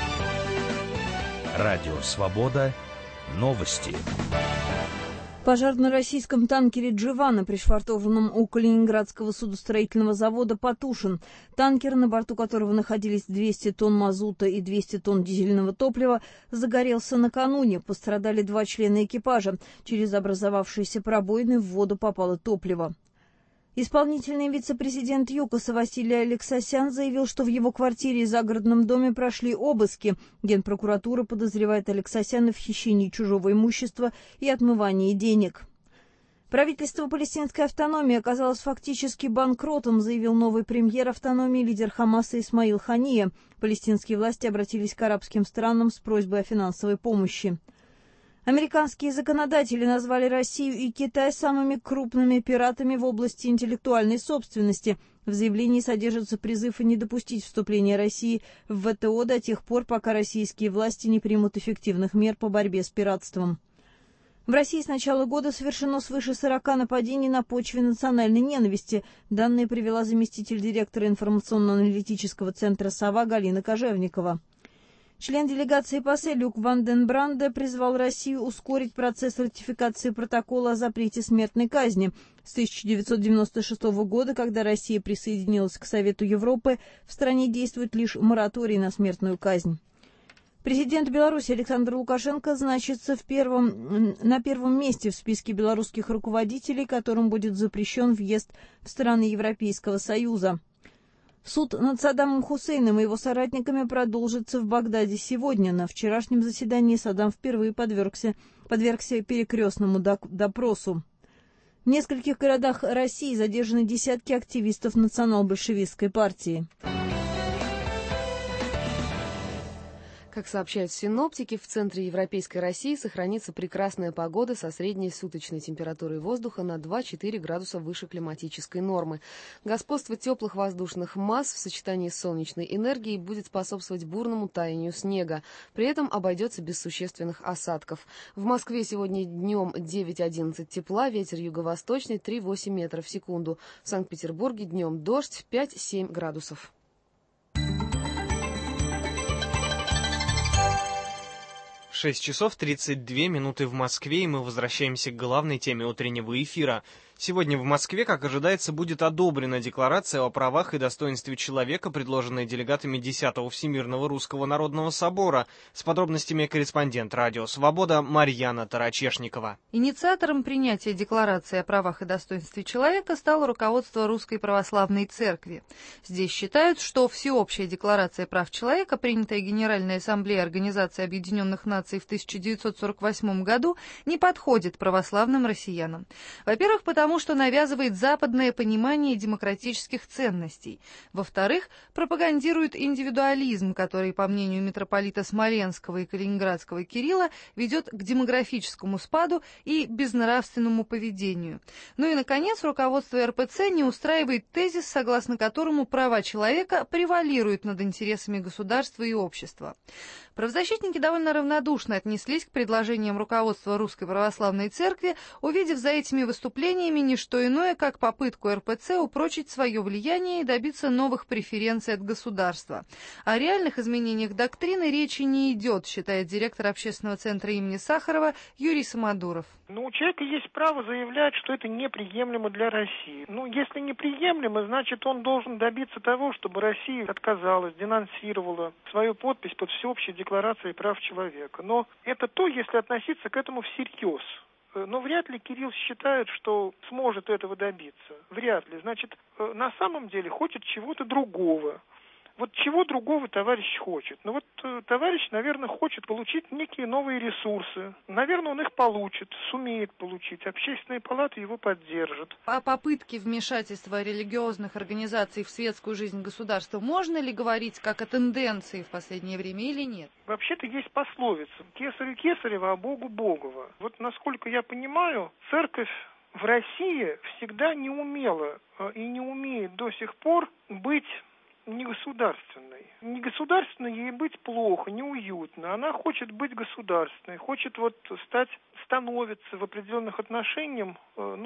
Радио Свобода. Новости. Пожар на российском танкере «Дживана», пришвартованном у Калининградского судостроительного завода, потушен. Танкер, на борту которого находились 200 тонн мазута и 200 тонн дизельного топлива, загорелся накануне. Пострадали 2 члена экипажа. Через образовавшиеся пробоины в воду попало топливо. Исполнительный вице-президент ЮКОСа Василий Алексасян заявил, что в его квартире и загородном доме прошли обыски. Генпрокуратура подозревает Алексасяна в хищении чужого имущества и отмывании денег. Правительство палестинской автономии оказалось фактически банкротом, заявил новый премьер автономии, лидер Хамаса Исмаил Хания. Палестинские власти обратились к арабским странам с просьбой о финансовой помощи. Американские законодатели назвали Россию и Китай самыми крупными пиратами в области интеллектуальной собственности. В заявлении содержится призыв не допустить вступления России в ВТО до тех пор, пока российские власти не примут эффективных мер по борьбе с пиратством. В России с начала года совершено свыше 40 нападений на почве национальной ненависти. Данные привела заместитель директора информационно-аналитического центра «Сова» Галина Кожевникова. Член делегации ПАСЕ Люк Ван ден Бранде призвал Россию ускорить процесс ратификации протокола о запрете смертной казни. С 1996 года, когда Россия присоединилась к Совету Европы, в стране действует лишь мораторий на смертную казнь. Президент Беларуси Александр Лукашенко значится на первом месте в списке белорусских руководителей, которым будет запрещен въезд в страны Европейского Союза. Суд над Саддамом Хусейном и его соратниками продолжится в Багдаде сегодня. На вчерашнем заседании Саддам впервые подвергся перекрестному допросу. В нескольких городах России задержаны десятки активистов национал-большевистской партии. Как сообщают синоптики, в центре европейской России сохранится прекрасная погода со средней суточной температурой воздуха на 2-4 градуса выше климатической нормы. Господство теплых воздушных масс в сочетании с солнечной энергией будет способствовать бурному таянию снега. При этом обойдется без существенных осадков. В Москве сегодня днем 9-11 тепла, ветер юго-восточный 3-8 метров в секунду. В Санкт-Петербурге днем дождь 5-7 градусов. 6 часов 32 минуты в Москве, и мы возвращаемся к главной теме утреннего эфира. Сегодня в Москве, как ожидается, будет одобрена декларация о правах и достоинстве человека, предложенная делегатами 10-го Всемирного Русского Народного Собора. С подробностями корреспондент «Радио Свобода» Марьяна Тарачешникова. Инициатором принятия декларации о правах и достоинстве человека стало руководство Русской Православной Церкви. Здесь считают, что всеобщая декларация прав человека, принятая Генеральной Ассамблеей Организации Объединенных Наций в 1948 году, не подходит православным россиянам. Во-первых, потому что навязывает западное понимание демократических ценностей. Во-вторых, пропагандирует индивидуализм, который, по мнению митрополита Смоленского и Калининградского Кирилла, ведет к демографическому спаду и безнравственному поведению. Ну и, наконец, руководство РПЦ не устраивает тезис, согласно которому права человека превалируют над интересами государства и общества. Правозащитники довольно равнодушно отнеслись к предложениям руководства Русской Православной Церкви, увидев за этими выступлениями не что иное, как попытку РПЦ упрочить свое влияние и добиться новых преференций от государства. О реальных изменениях доктрины речи не идет, считает директор общественного центра имени Сахарова Юрий Самодуров. У человека есть право заявлять, что это неприемлемо для России. Если неприемлемо, значит, он должен добиться того, чтобы Россия отказалась, денонсировала свою подпись под всеобщей декларацией прав человека. Но это то, если относиться к этому всерьез. Но вряд ли Кирилл считает, что сможет этого добиться. Вряд ли. Значит, на самом деле хочет чего-то другого. Вот чего другого товарищ хочет? Ну вот товарищ, наверное, хочет получить некие новые ресурсы. Наверное, он их получит, сумеет получить. Общественные палаты его поддержат. О попытке вмешательства религиозных организаций в светскую жизнь государства можно ли говорить как о тенденции в последнее время или нет? Вообще-то есть пословица: «Кесарю кесарева, а Богу Богова». Вот насколько я понимаю, церковь в России всегда не умела и не умеет до сих пор быть негосударственной. Негосударственной ей быть плохо, неуютно. Она хочет быть государственной, хочет становиться в определенных отношениях,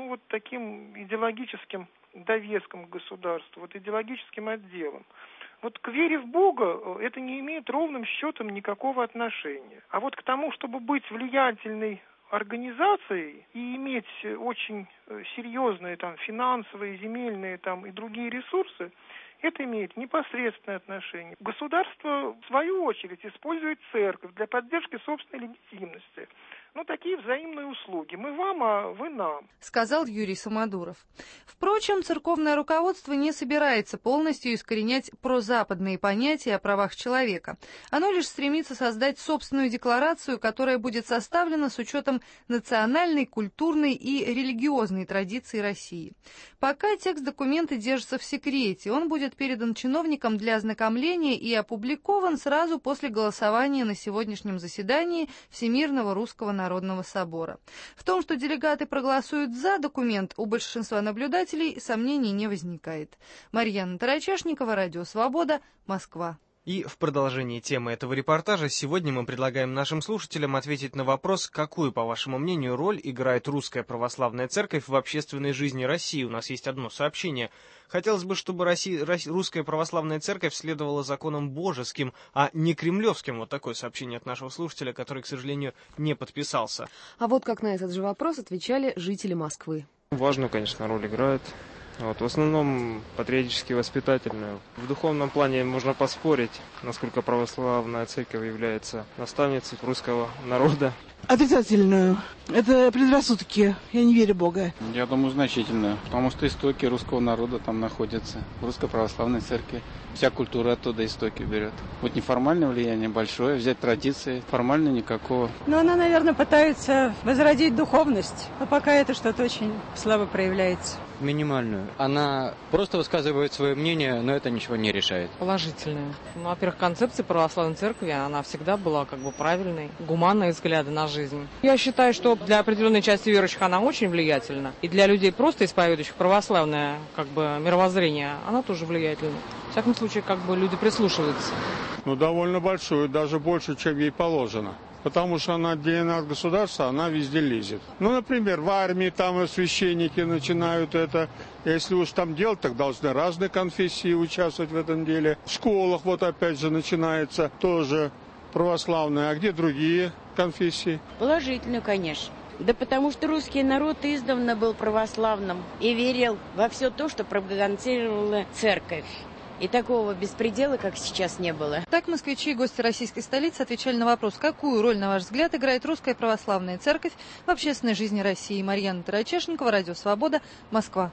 таким идеологическим довеском к государству, идеологическим отделом. Вот к вере в Бога это не имеет ровным счетом никакого отношения. А вот к тому, чтобы быть влиятельной организацией и иметь очень серьезные финансовые, земельные и другие ресурсы, это имеет непосредственное отношение. Государство, в свою очередь, использует церковь для поддержки собственной легитимности. Такие взаимные услуги. Мы вам, а вы нам. Сказал Юрий Самодуров. Впрочем, церковное руководство не собирается полностью искоренять прозападные понятия о правах человека. Оно лишь стремится создать собственную декларацию, которая будет составлена с учетом национальной, культурной и религиозной традиции России. Пока текст документа держится в секрете, он будет передан чиновникам для ознакомления и опубликован сразу после голосования на сегодняшнем заседании Всемирного Русского Народного Собора. В том, что делегаты проголосуют за документ, у большинства наблюдателей сомнений не возникает. Марьяна Тарачешникова, Радио Свобода, Москва. И в продолжении темы этого репортажа сегодня мы предлагаем нашим слушателям ответить на вопрос, какую, по вашему мнению, роль играет Русская Православная Церковь в общественной жизни России. У нас есть одно сообщение. Хотелось бы, чтобы Русская Православная Церковь следовала законам божеским, а не кремлевским. Вот такое сообщение от нашего слушателя, который, к сожалению, не подписался. А вот как на этот же вопрос отвечали жители Москвы. Важную, конечно, роль играет. В основном патриотически-воспитательную. В духовном плане можно поспорить, насколько православная церковь является наставницей русского народа. Отрицательную. Это предрассудки. Я не верю в Бога. Я думаю, значительную, потому что истоки русского народа там находятся, в Русской Православной Церкви. Вся культура оттуда истоки берет. Вот неформальное влияние большое, взять традиции, формально никакого. Она, наверное, пытается возродить духовность, но пока это что-то очень слабо проявляется. Минимальную. Она просто высказывает свое мнение, но это ничего не решает. Положительную. Во-первых, концепция православной церкви, она всегда была правильной, гуманные взгляды на жизнь. Я считаю, что для определенной части верующих она очень влиятельна. И для людей, просто исповедующих православное мировоззрение, она тоже влиятельна. В всяком случае, люди прислушиваются. Довольно большую, даже больше, чем ей положено. Потому что она отделена от государства, она везде лезет. Например, в армии там священники начинают это. Если уж там делать, так должны разные конфессии участвовать в этом деле. В школах опять же начинается тоже православная. А где другие конфессии? Положительную, конечно. Да потому что русский народ издавна был православным и верил во все то, что пропагандировала церковь. И такого беспредела, как сейчас, не было. Так москвичи и гости российской столицы отвечали на вопрос, какую роль, на ваш взгляд, играет Русская Православная Церковь в общественной жизни России. Марьяна Тарачешникова, Радио Свобода, Москва.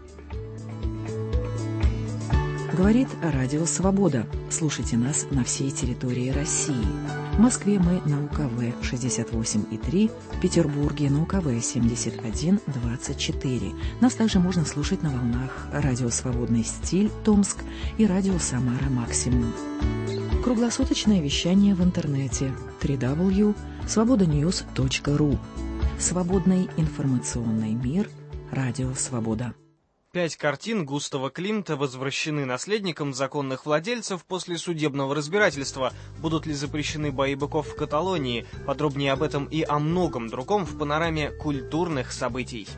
Говорит Радио Свобода. Слушайте нас на всей территории России. В Москве мы на УКВ 68,3, в Петербурге на УКВ 71,24. Нас также можно слушать на волнах Радио Свободный стиль Томск и Радио Самара Максимум. Круглосуточное вещание в интернете www.svobodanews.ru. Свободный информационный мир. Радио Свобода. 5 картин Густава Климта возвращены наследникам законных владельцев после судебного разбирательства. Будут ли запрещены бои быков в Каталонии? Подробнее об этом и о многом другом в панораме культурных событий.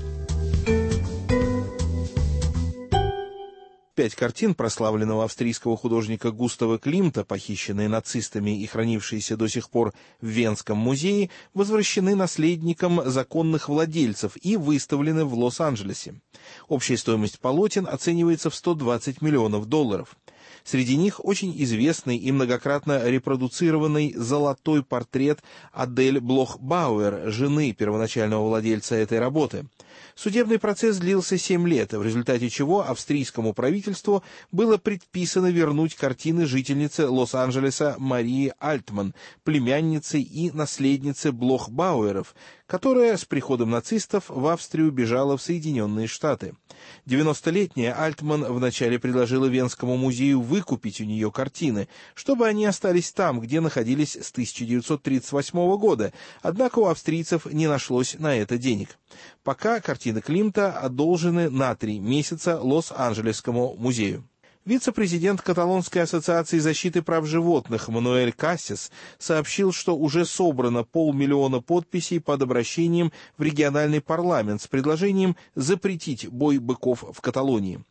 5 картин прославленного австрийского художника Густава Климта, похищенные нацистами и хранившиеся до сих пор в Венском музее, возвращены наследникам законных владельцев и выставлены в Лос-Анджелесе. Общая стоимость полотен оценивается в $120 миллионов. Среди них очень известный и многократно репродуцированный золотой портрет Адель Блох-Бауэр, жены первоначального владельца этой работы. Судебный процесс длился 7 лет, в результате чего австрийскому правительству было предписано вернуть картины жительницы Лос-Анджелеса Марии Альтман, племянницы и наследницы Блох-Бауэров, которая с приходом нацистов в Австрию бежала в Соединенные Штаты. 90-летняя Альтман вначале предложила Венскому музею выкупить у нее картины, чтобы они остались там, где находились с 1938 года, однако у австрийцев не нашлось на это денег. Пока картины Климта одолжены на 3 месяца Лос-Анджелесскому музею. Вице-президент Каталонской ассоциации защиты прав животных Мануэль Кассис сообщил, что уже собрано 500 000 подписей под обращением в региональный парламент с предложением запретить бой быков в Каталонии.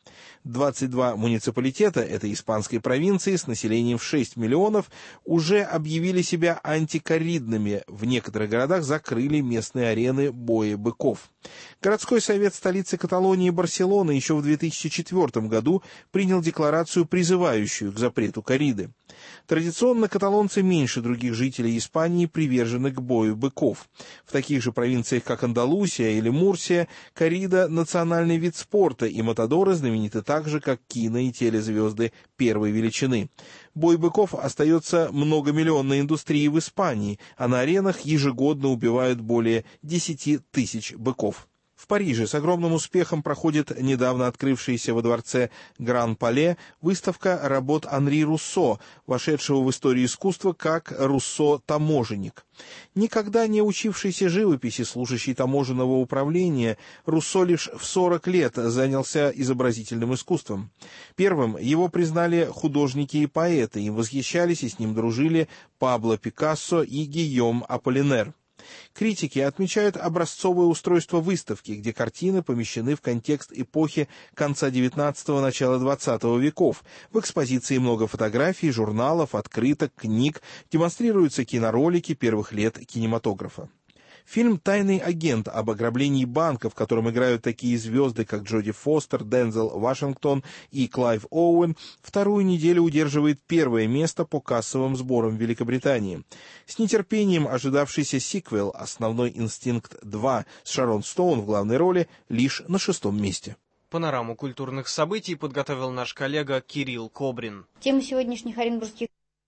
22 муниципалитета этой испанской провинции с населением в 6 миллионов уже объявили себя антикорридными. В некоторых городах закрыли местные арены боя быков. Городской совет столицы Каталонии Барселоны еще в 2004 году принял декларацию, призывающую к запрету корриды. Традиционно каталонцы меньше других жителей Испании привержены к бою быков. В таких же провинциях, как Андалусия или Мурсия, коррида – национальный вид спорта, и матадоры знамениты так же, как кино и телезвезды первой величины. Бой быков остается многомиллионной индустрией в Испании, а на аренах ежегодно убивают более 10 000 быков. В Париже с огромным успехом проходит недавно открывшаяся во дворце Гран-Пале выставка работ Анри Руссо, вошедшего в историю искусства как Руссо-таможенник. Никогда не учившийся живописи, служащий таможенного управления, Руссо лишь в 40 лет занялся изобразительным искусством. Первым его признали художники и поэты, им восхищались и с ним дружили Пабло Пикассо и Гийом Аполлинер. Критики отмечают образцовое устройство выставки, где картины помещены в контекст эпохи конца XIX – начала XX веков. В экспозиции много фотографий, журналов, открыток, книг, демонстрируются киноролики первых лет кинематографа. Фильм «Тайный агент» об ограблении банка, в котором играют такие звезды, как Джоди Фостер, Дензел Вашингтон и Клайв Оуэн, вторую неделю удерживает первое место по кассовым сборам в Великобритании. С нетерпением ожидавшийся сиквел «Основной инстинкт 2» с Шарон Стоун в главной роли лишь на 6-м месте. Панораму культурных событий подготовил наш коллега Кирилл Кобрин. Тема сегодняшних оренбургских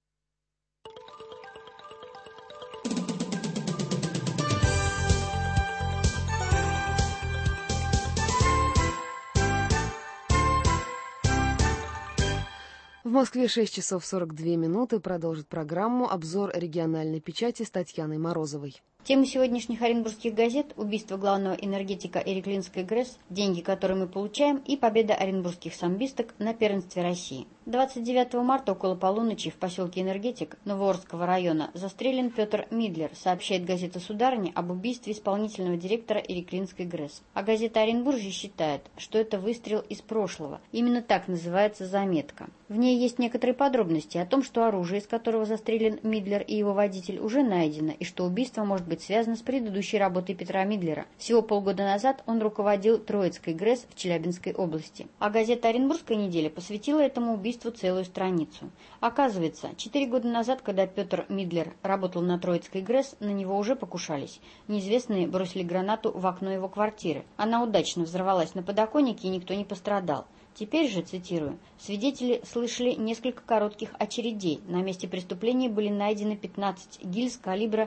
В Москве 6 часов 42 минуты. Продолжит программу обзор региональной печати с Татьяной Морозовой. Тема сегодняшних оренбургских газет – убийство главного энергетика Ириклинской ГРЭС, деньги, которые мы получаем, и победа оренбургских самбисток на первенстве России. 29 марта около полуночи в поселке Энергетик Новоорского района застрелен Петр Мидлер, сообщает газета «Сударыня» об убийстве исполнительного директора Ириклинской ГРЭС. А газета «Оренбуржье» считает, что это выстрел из прошлого. Именно так называется заметка. В ней есть некоторые подробности о том, что оружие, из которого застрелен Мидлер и его водитель, уже найдено, и что убийство может быть связано с предыдущей работой Петра Мидлера. Всего полгода назад он руководил Троицкой ГРЭС в Челябинской области. А газета «Оренбургская неделя» посвятила этому убийству целую страницу. Оказывается, 4 года назад, когда Петр Мидлер работал на Троицкой ГРЭС, на него уже покушались. Неизвестные бросили гранату в окно его квартиры. Она удачно взорвалась на подоконнике, и никто не пострадал. Теперь же, цитирую, свидетели слышали несколько коротких очередей. На месте преступления были найдены 15 гильз калибра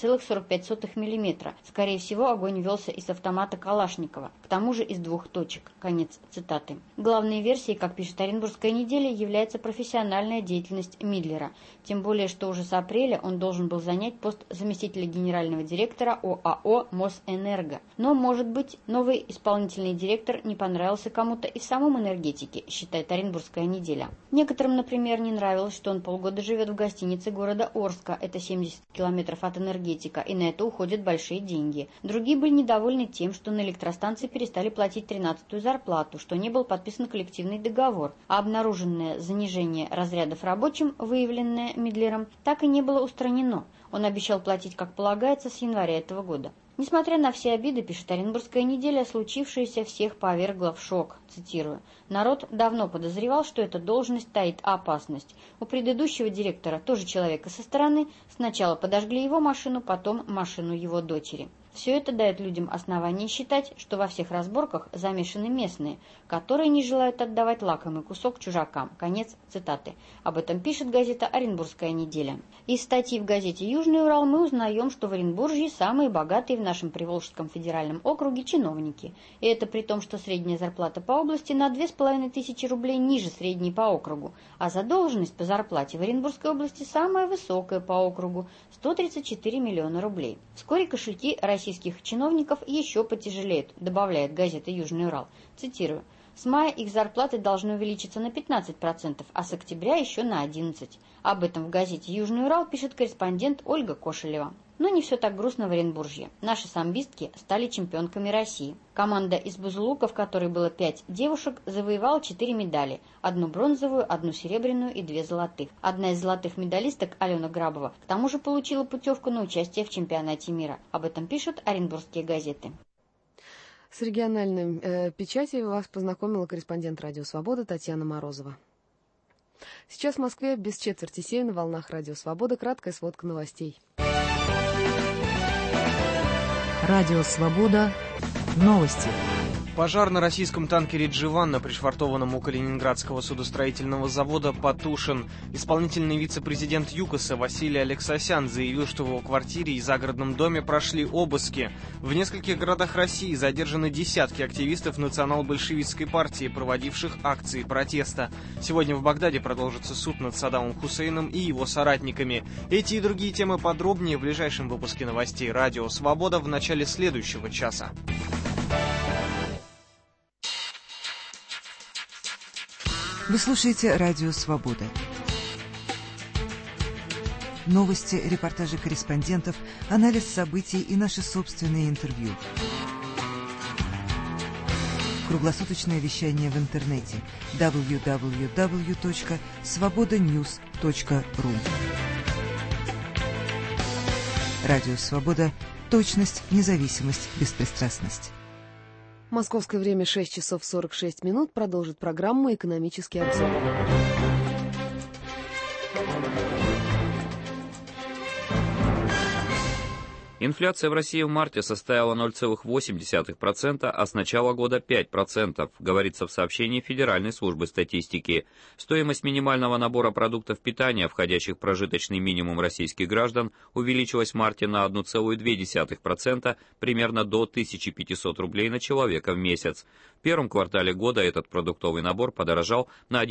5,45 мм. Скорее всего, огонь велся из автомата Калашникова, к тому же из 2 точек. Конец цитаты. Главной версией, как пишет Оренбургская неделя, является профессиональная деятельность Мидлера. Тем более, что уже с апреля он должен был занять пост заместителя генерального директора ОАО «Мосэнерго». Но, может быть, новый исполнительный директор не понравился кому-то и в самом энергетике, считает Оренбургская неделя. Некоторым, например, не нравилось, что он полгода живет в гостинице города Орска, это 70 километров от энергетика, и на это уходят большие деньги. Другие были недовольны тем, что на электростанции перестали платить 13-ю зарплату, что не был подписан коллективный договор, а обнаруженное занижение разрядов рабочим, выявленное Мидлером, так и не было устранено. Он обещал платить, как полагается, с января этого года. Несмотря на все обиды, пишет Оренбургская неделя, случившееся всех повергло в шок. Цитирую. «Народ давно подозревал, что эта должность таит опасность. У предыдущего директора, тоже человека со стороны, сначала подожгли его машину, потом машину его дочери. Все это дает людям основание считать, что во всех разборках замешаны местные, которые не желают отдавать лакомый кусок чужакам». Конец цитаты. Об этом пишет газета «Оренбургская неделя». Из статьи в газете «Южный Урал» мы узнаем, что в Оренбурге самые богатые в нашем Приволжском федеральном округе чиновники. И это при том, что средняя зарплата по области на 2500 рублей ниже средней по округу, а задолженность по зарплате в Оренбургской области самая высокая по округу – 134 миллиона рублей. Вскоре кошельки российских чиновников еще потяжелеют, добавляет газета «Южный Урал». Цитирую. «С мая их зарплаты должны увеличиться на 15%, а с октября еще на 11%. Об этом в газете «Южный Урал» пишет корреспондент Ольга Кошелева. Но не все так грустно в Оренбурге. Наши самбистки стали чемпионками России. Команда из Бузулука, в которой было 5 девушек, завоевала 4 медали. 1 бронзовую, 1 серебряную и 2 золотых. Одна из золотых медалисток, Алена Грабова, к тому же получила путевку на участие в чемпионате мира. Об этом пишут оренбургские газеты. С региональной печатью вас познакомила корреспондент «Радио Свобода» Татьяна Морозова. Сейчас в Москве без четверти 7 на волнах «Радио Свобода» краткая сводка новостей. Радио Свобода. Новости. Пожар на российском танкере «Дживанна», пришвартованном у Калининградского судостроительного завода, потушен. Исполнительный вице-президент ЮКОСа Василий Алексасян заявил, что в его квартире и загородном доме прошли обыски. В нескольких городах России задержаны десятки активистов национал-большевистской партии, проводивших акции протеста. Сегодня в Багдаде продолжится суд над Саддамом Хусейном и его соратниками. Эти и другие темы подробнее в ближайшем выпуске новостей «Радио Свобода» в начале следующего часа. Вы слушаете «Радио Свобода». Новости, репортажи корреспондентов, анализ событий и наши собственные интервью. Круглосуточное вещание в интернете www.svobodanews.ru. Радио Свобода. Точность, независимость, беспристрастность. Московское время 6 часов 46 минут. Продолжит программу «Экономический обзор». Инфляция в России в марте составила 0,8%, а с начала года 5%, говорится в сообщении Федеральной службы статистики. Стоимость минимального набора продуктов питания, входящих в прожиточный минимум российских граждан, увеличилась в марте на 1,2%, примерно до 1500 рублей на человека в месяц. В первом квартале года этот продуктовый набор подорожал на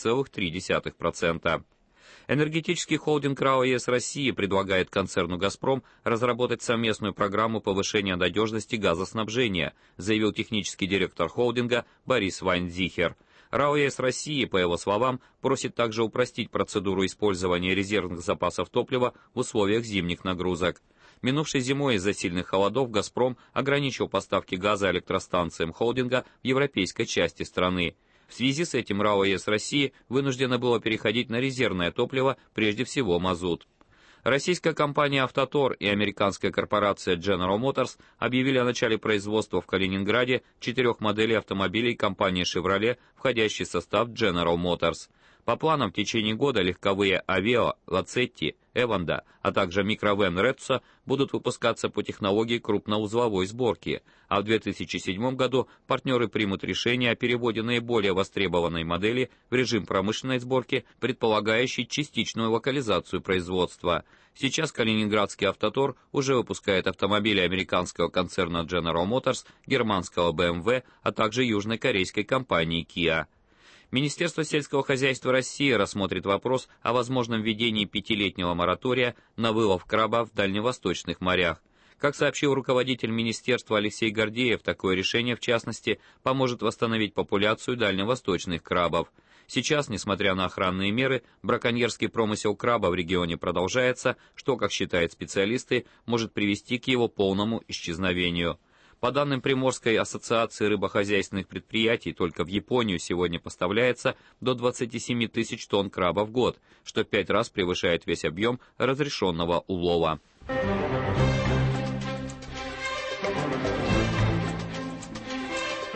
11,3%. Энергетический холдинг РАО ЕС России предлагает концерну «Газпром» разработать совместную программу повышения надежности газоснабжения, заявил технический директор холдинга Борис Вайнзихер. РАО ЕС России, по его словам, просит также упростить процедуру использования резервных запасов топлива в условиях зимних нагрузок. Минувшей зимой из-за сильных холодов «Газпром» ограничил поставки газа электростанциям холдинга в европейской части страны. В связи с этим РАО ЕС России вынуждено было переходить на резервное топливо, прежде всего мазут. Российская компания «Автотор» и американская корпорация General Motors объявили о начале производства в Калининграде 4 моделей автомобилей компании Chevrolet, входящей в состав General Motors. По планам, в течение года легковые Aveo, Lacetti, Эванда, а также микровэн Ретсо будут выпускаться по технологии крупноузловой сборки, а в 2007 году партнеры примут решение о переводе наиболее востребованной модели в режим промышленной сборки, предполагающий частичную локализацию производства. Сейчас калининградский «Автотор» уже выпускает автомобили американского концерна General Motors, германского BMW, а также южнокорейской компании Kia. Министерство сельского хозяйства России рассмотрит вопрос о возможном введении 5-летнего моратория на вылов краба в дальневосточных морях. Как сообщил руководитель министерства Алексей Гордеев, такое решение, в частности, поможет восстановить популяцию дальневосточных крабов. Сейчас, несмотря на охранные меры, браконьерский промысел краба в регионе продолжается, что, как считают специалисты, может привести к его полному исчезновению. По данным Приморской ассоциации рыбохозяйственных предприятий, только в Японию сегодня поставляется до 27 тысяч тонн краба в год, что в 5 раз превышает весь объем разрешенного улова.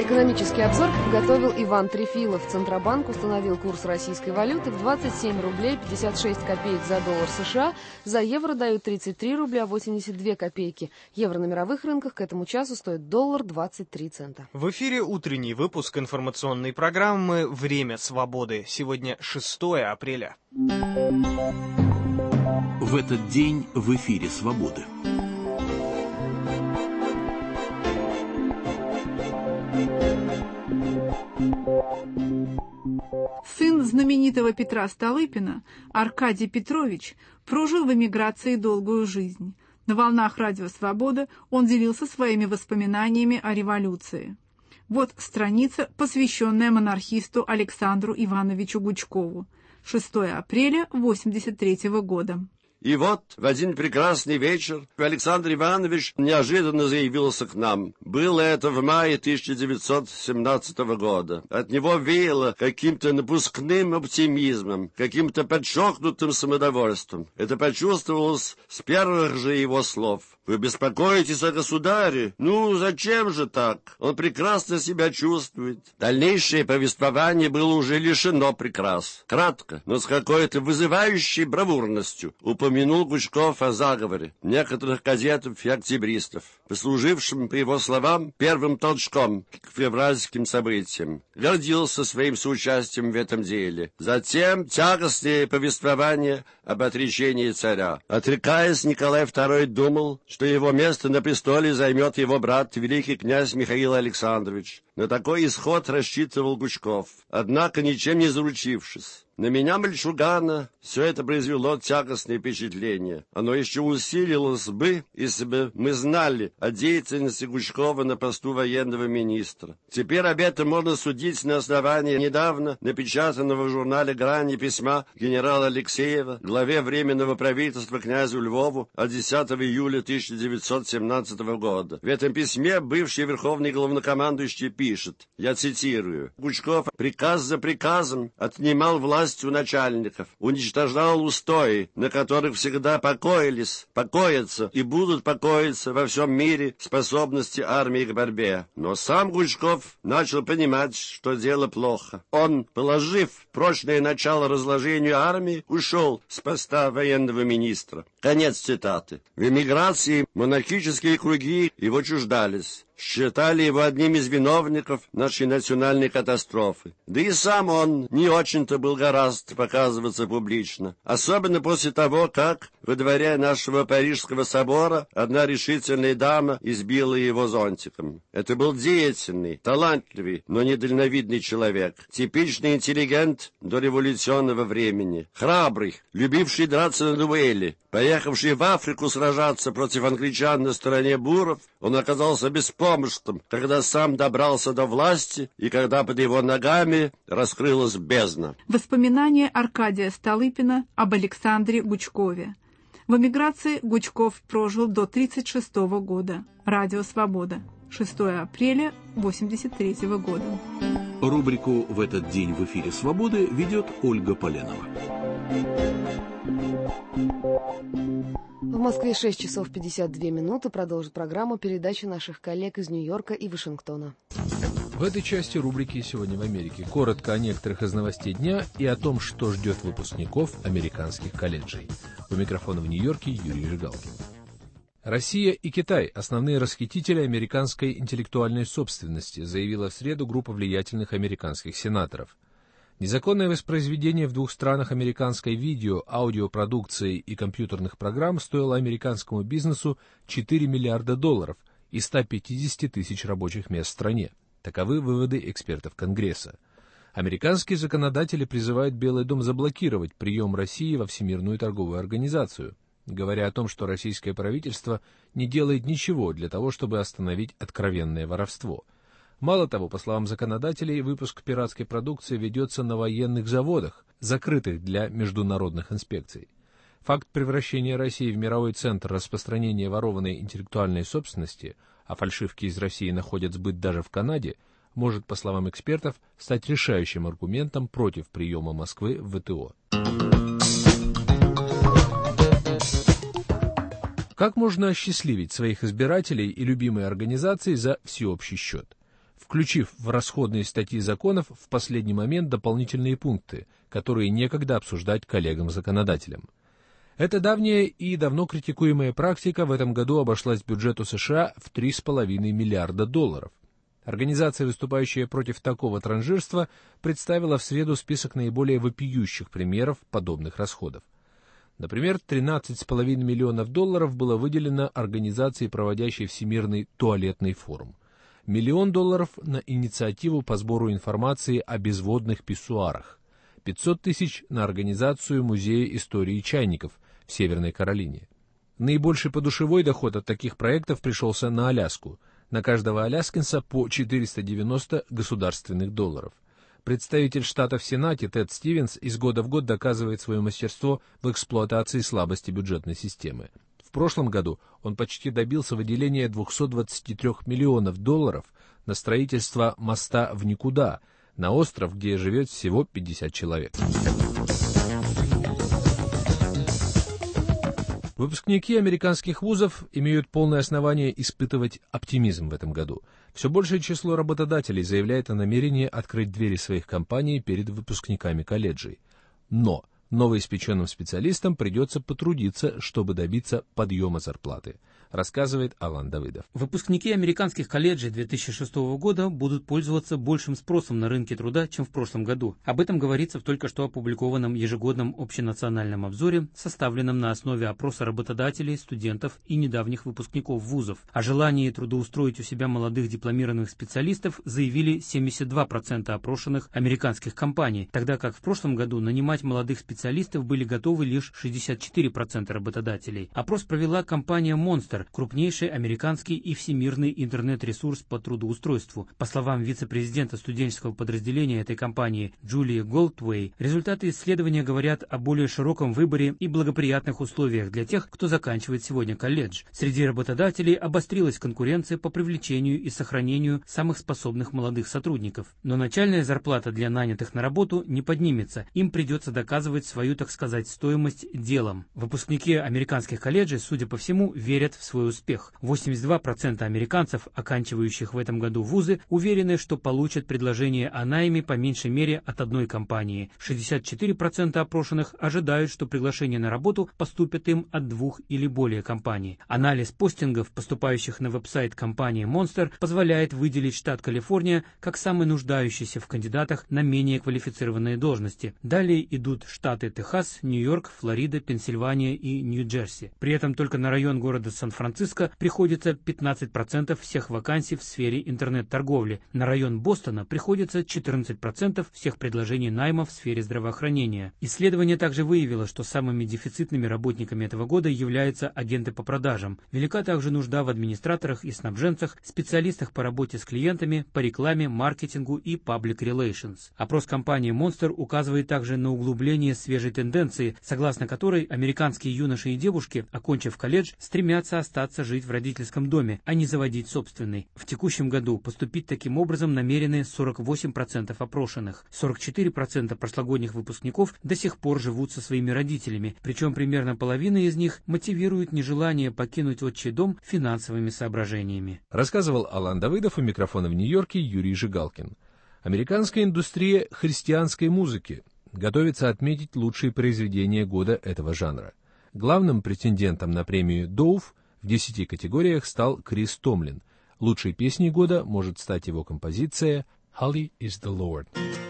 Экономический обзор подготовил Иван Трефилов. Центробанк установил курс российской валюты в 27 рублей 56 копеек за доллар США. За евро дают 33 рубля 82 копейки. Евро на мировых рынках к этому часу стоит доллар 23 цента. В эфире утренний выпуск информационной программы «Время свободы». Сегодня 6 апреля. В этот день в эфире «Свободы». Сын знаменитого Петра Столыпина, Аркадий Петрович, прожил в эмиграции долгую жизнь. На волнах радио «Свобода» он делился своими воспоминаниями о революции. Вот страница, посвященная монархисту Александру Ивановичу Гучкову. 6 апреля 1983 года. И вот в один прекрасный вечер Александр Иванович неожиданно заявился к нам. Было это в мае 1917 года. От него веяло каким-то напускным оптимизмом, каким-то подчеркнутым самодовольством. Это почувствовалось с первых же его слов. «Вы беспокоитесь о государе? Ну, зачем же так? Он прекрасно себя чувствует». Дальнейшее повествование было уже лишено прикрас. Кратко, но с какой-то вызывающей бравурностью упомянул Гучков о заговоре некоторых кадетов и октябристов, послужившим, по его словам, первым толчком к февральским событиям. Гордился своим соучастием в этом деле. Затем тягостное повествование об отречении царя. Отрекаясь, Николай II думал, что его место на престоле займет его брат, великий князь Михаил Александрович. На такой исход рассчитывал Гучков, однако ничем не заручившись. На меня, мальчугана, все это произвело тягостное впечатление. Оно еще усилилось бы, если бы мы знали о деятельности Гучкова на посту военного министра. Теперь об этом можно судить на основании недавно напечатанного в журнале «Грани» письма генерала Алексеева, главе Временного правительства князю Львову от 10 июля 1917 года. В этом письме бывший верховный главнокомандующий пишет, я цитирую, «Гучков приказ за приказом отнимал власть у начальников, уничтожал устои, на которых всегда покоятся и будут покоиться во всем мире способности армии к борьбе». Но сам Гучков начал понимать, что дело плохо. Он, положив прочное начало разложению армии, ушел с поста военного министра. Конец цитаты. В эмиграции монархические круги его чуждались. Считали его одним из виновников нашей национальной катастрофы. Да и сам он не очень-то был гораздо показываться публично. Особенно после того, как во дворе нашего Парижского собора одна решительная дама избила его зонтиком. Это был деятельный, талантливый, но недальновидный человек. Типичный интеллигент дореволюционного времени. Храбрый, любивший драться на дуэли. Поехавший в Африку сражаться против англичан на стороне буров, он оказался беспомощным, когда сам добрался до власти и когда под его ногами раскрылась бездна. Воспоминания Аркадия Столыпина об Александре Гучкове. В эмиграции Гучков прожил до 1936 года. Радио «Свобода». 6 апреля 1983 года. Рубрику «В этот день в эфире «Свободы» ведет Ольга Поленова. В Москве 6 часов 52 минуты. Продолжит программу передачи наших коллег из Нью-Йорка и Вашингтона. В этой части рубрики «Сегодня в Америке» коротко о некоторых из новостей дня и о том, что ждет выпускников американских колледжей. У микрофона в Нью-Йорке Юрий Жигалкин. Россия и Китай – основные расхитители американской интеллектуальной собственности, заявила в среду группа влиятельных американских сенаторов. Незаконное воспроизведение в двух странах американской видео, аудиопродукции и компьютерных программ стоило американскому бизнесу $4 миллиарда и 150 тысяч рабочих мест в стране. Таковы выводы экспертов Конгресса. Американские законодатели призывают Белый дом заблокировать прием России во Всемирную торговую организацию, говоря о том, что российское правительство не делает ничего для того, чтобы остановить откровенное воровство. Мало того, по словам законодателей, выпуск пиратской продукции ведется на военных заводах, закрытых для международных инспекций. Факт превращения России в мировой центр распространения ворованной интеллектуальной собственности, а фальшивки из России находят сбыт даже в Канаде, может, по словам экспертов, стать решающим аргументом против приема Москвы в ВТО. Как можно осчастливить своих избирателей и любимые организации за всеобщий счет? В включив в расходные статьи законов в последний момент дополнительные пункты, которые некогда обсуждать коллегам-законодателям. Эта давняя и давно критикуемая практика в этом году обошлась бюджету США в $3,5 миллиарда. Организация, выступающая против такого транжирства, представила в среду список наиболее вопиющих примеров подобных расходов. Например, $13,5 миллионов было выделено организации, проводящей Всемирный туалетный форум. $1 миллион на инициативу по сбору информации о безводных писсуарах. 500 тысяч на организацию Музея истории чайников в Северной Каролине. Наибольший подушевой доход от таких проектов пришелся на Аляску. На каждого аляскинца по $490 государственных долларов. Представитель штата в Сенате Тед Стивенс из года в год доказывает свое мастерство в эксплуатации слабости бюджетной системы. В прошлом году он почти добился выделения $223 миллионов на строительство моста в никуда, на остров, где живет всего 50 человек. Выпускники американских вузов имеют полное основание испытывать оптимизм в этом году. Все большее число работодателей заявляет о намерении открыть двери своих компаний перед выпускниками колледжей. Но новоиспеченным специалистам придется потрудиться, чтобы добиться подъема зарплаты, рассказывает Алан Давыдов. Выпускники американских колледжей 2006 года будут пользоваться большим спросом на рынке труда, чем в прошлом году. Об этом говорится в только что опубликованном ежегодном общенациональном обзоре, составленном на основе опроса работодателей, студентов и недавних выпускников вузов. О желании трудоустроить у себя молодых дипломированных специалистов заявили 72% опрошенных американских компаний, тогда как в прошлом году нанимать молодых специалистов были готовы лишь 64% работодателей. Опрос провела компания Monster, крупнейший американский и всемирный интернет-ресурс по трудоустройству. По словам вице-президента студенческого подразделения этой компании Джулии Голдвей, результаты исследования говорят о более широком выборе и благоприятных условиях для тех, кто заканчивает сегодня колледж. Среди работодателей обострилась конкуренция по привлечению и сохранению самых способных молодых сотрудников. Но начальная зарплата для нанятых на работу не поднимется, им придется доказывать свою, так сказать, стоимость делом. Выпускники американских колледжей, судя по всему, верят в свой успех. 82% американцев, оканчивающих в этом году вузы, уверены, что получат предложение о найме по меньшей мере от одной компании. 64% опрошенных ожидают, что приглашение на работу поступят им от 2 или более компаний. Анализ постингов, поступающих на веб-сайт компании Monster, позволяет выделить штат Калифорния как самый нуждающийся в кандидатах на менее квалифицированные должности. Далее идут штаты Техас, Нью-Йорк, Флорида, Пенсильвания и Нью-Джерси. При этом только на район города Сан-Франциско приходится 15% всех вакансий в сфере интернет-торговли. На район Бостона приходится 14% всех предложений найма в сфере здравоохранения. Исследование также выявило, что самыми дефицитными работниками этого года являются агенты по продажам. Велика также нужда в администраторах и снабженцах, специалистах по работе с клиентами, по рекламе, маркетингу и public relations. Опрос компании Monster указывает также на углубление свежей тенденции, согласно которой американские юноши и девушки, окончив колледж, стремятся остаться жить в родительском доме, а не заводить собственный. В текущем году поступить таким образом намерены 48% опрошенных. 44% прошлогодних выпускников до сих пор живут со своими родителями, причем примерно половина из них мотивирует нежелание покинуть отчий дом финансовыми соображениями. Рассказывал Алан Давыдов, у микрофона в Нью-Йорке Юрий Жигалкин. Американская индустрия христианской музыки готовится отметить лучшие произведения года этого жанра. Главным претендентом на премию Доув в 10 категориях стал Крис Томлин. Лучшей песней года может стать его композиция «Holy is the Lord».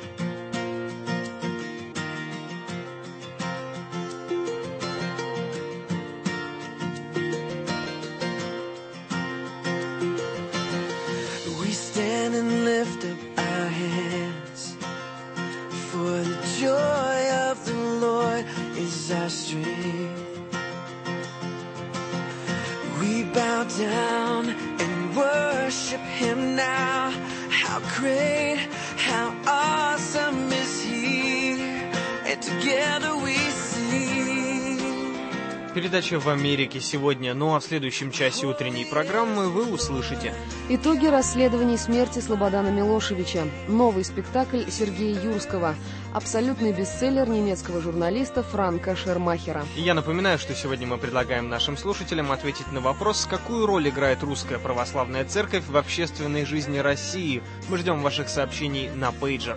Down and worship him now. How great, how awesome is he, and together we sing Передача «В Америке сегодня», ну а в следующем часе утренней программы вы услышите итоги расследований смерти Слободана Милошевича, новый спектакль Сергея Юрского, абсолютный бестселлер немецкого журналиста Франка Шермахера. Я напоминаю, что сегодня мы предлагаем нашим слушателям ответить на вопрос, какую роль играет Русская Православная Церковь в общественной жизни России. Мы ждем ваших сообщений на пейджер.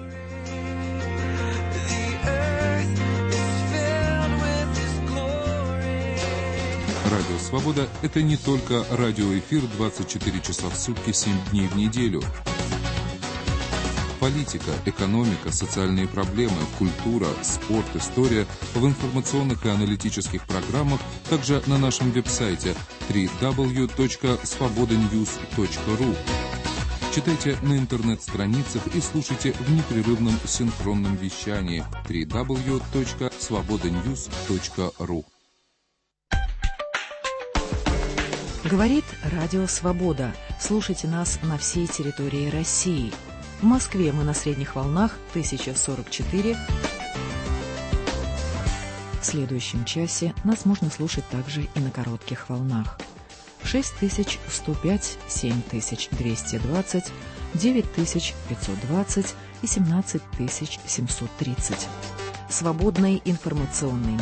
Радио «Свобода» — это не только радиоэфир 24 часа в сутки, 7 дней в неделю. Политика, экономика, социальные проблемы, культура, спорт, история в информационных и аналитических программах, также на нашем веб-сайте www.svobodanews.ru. Читайте на интернет-страницах и слушайте в непрерывном синхронном вещании www.svobodanews.ru. Говорит Радио Свобода. Слушайте нас на всей территории России. В Москве мы на средних волнах 1044. В следующем часе нас можно слушать также и на коротких волнах. 6105, 7220, 9520 и 17730. Свободный информационный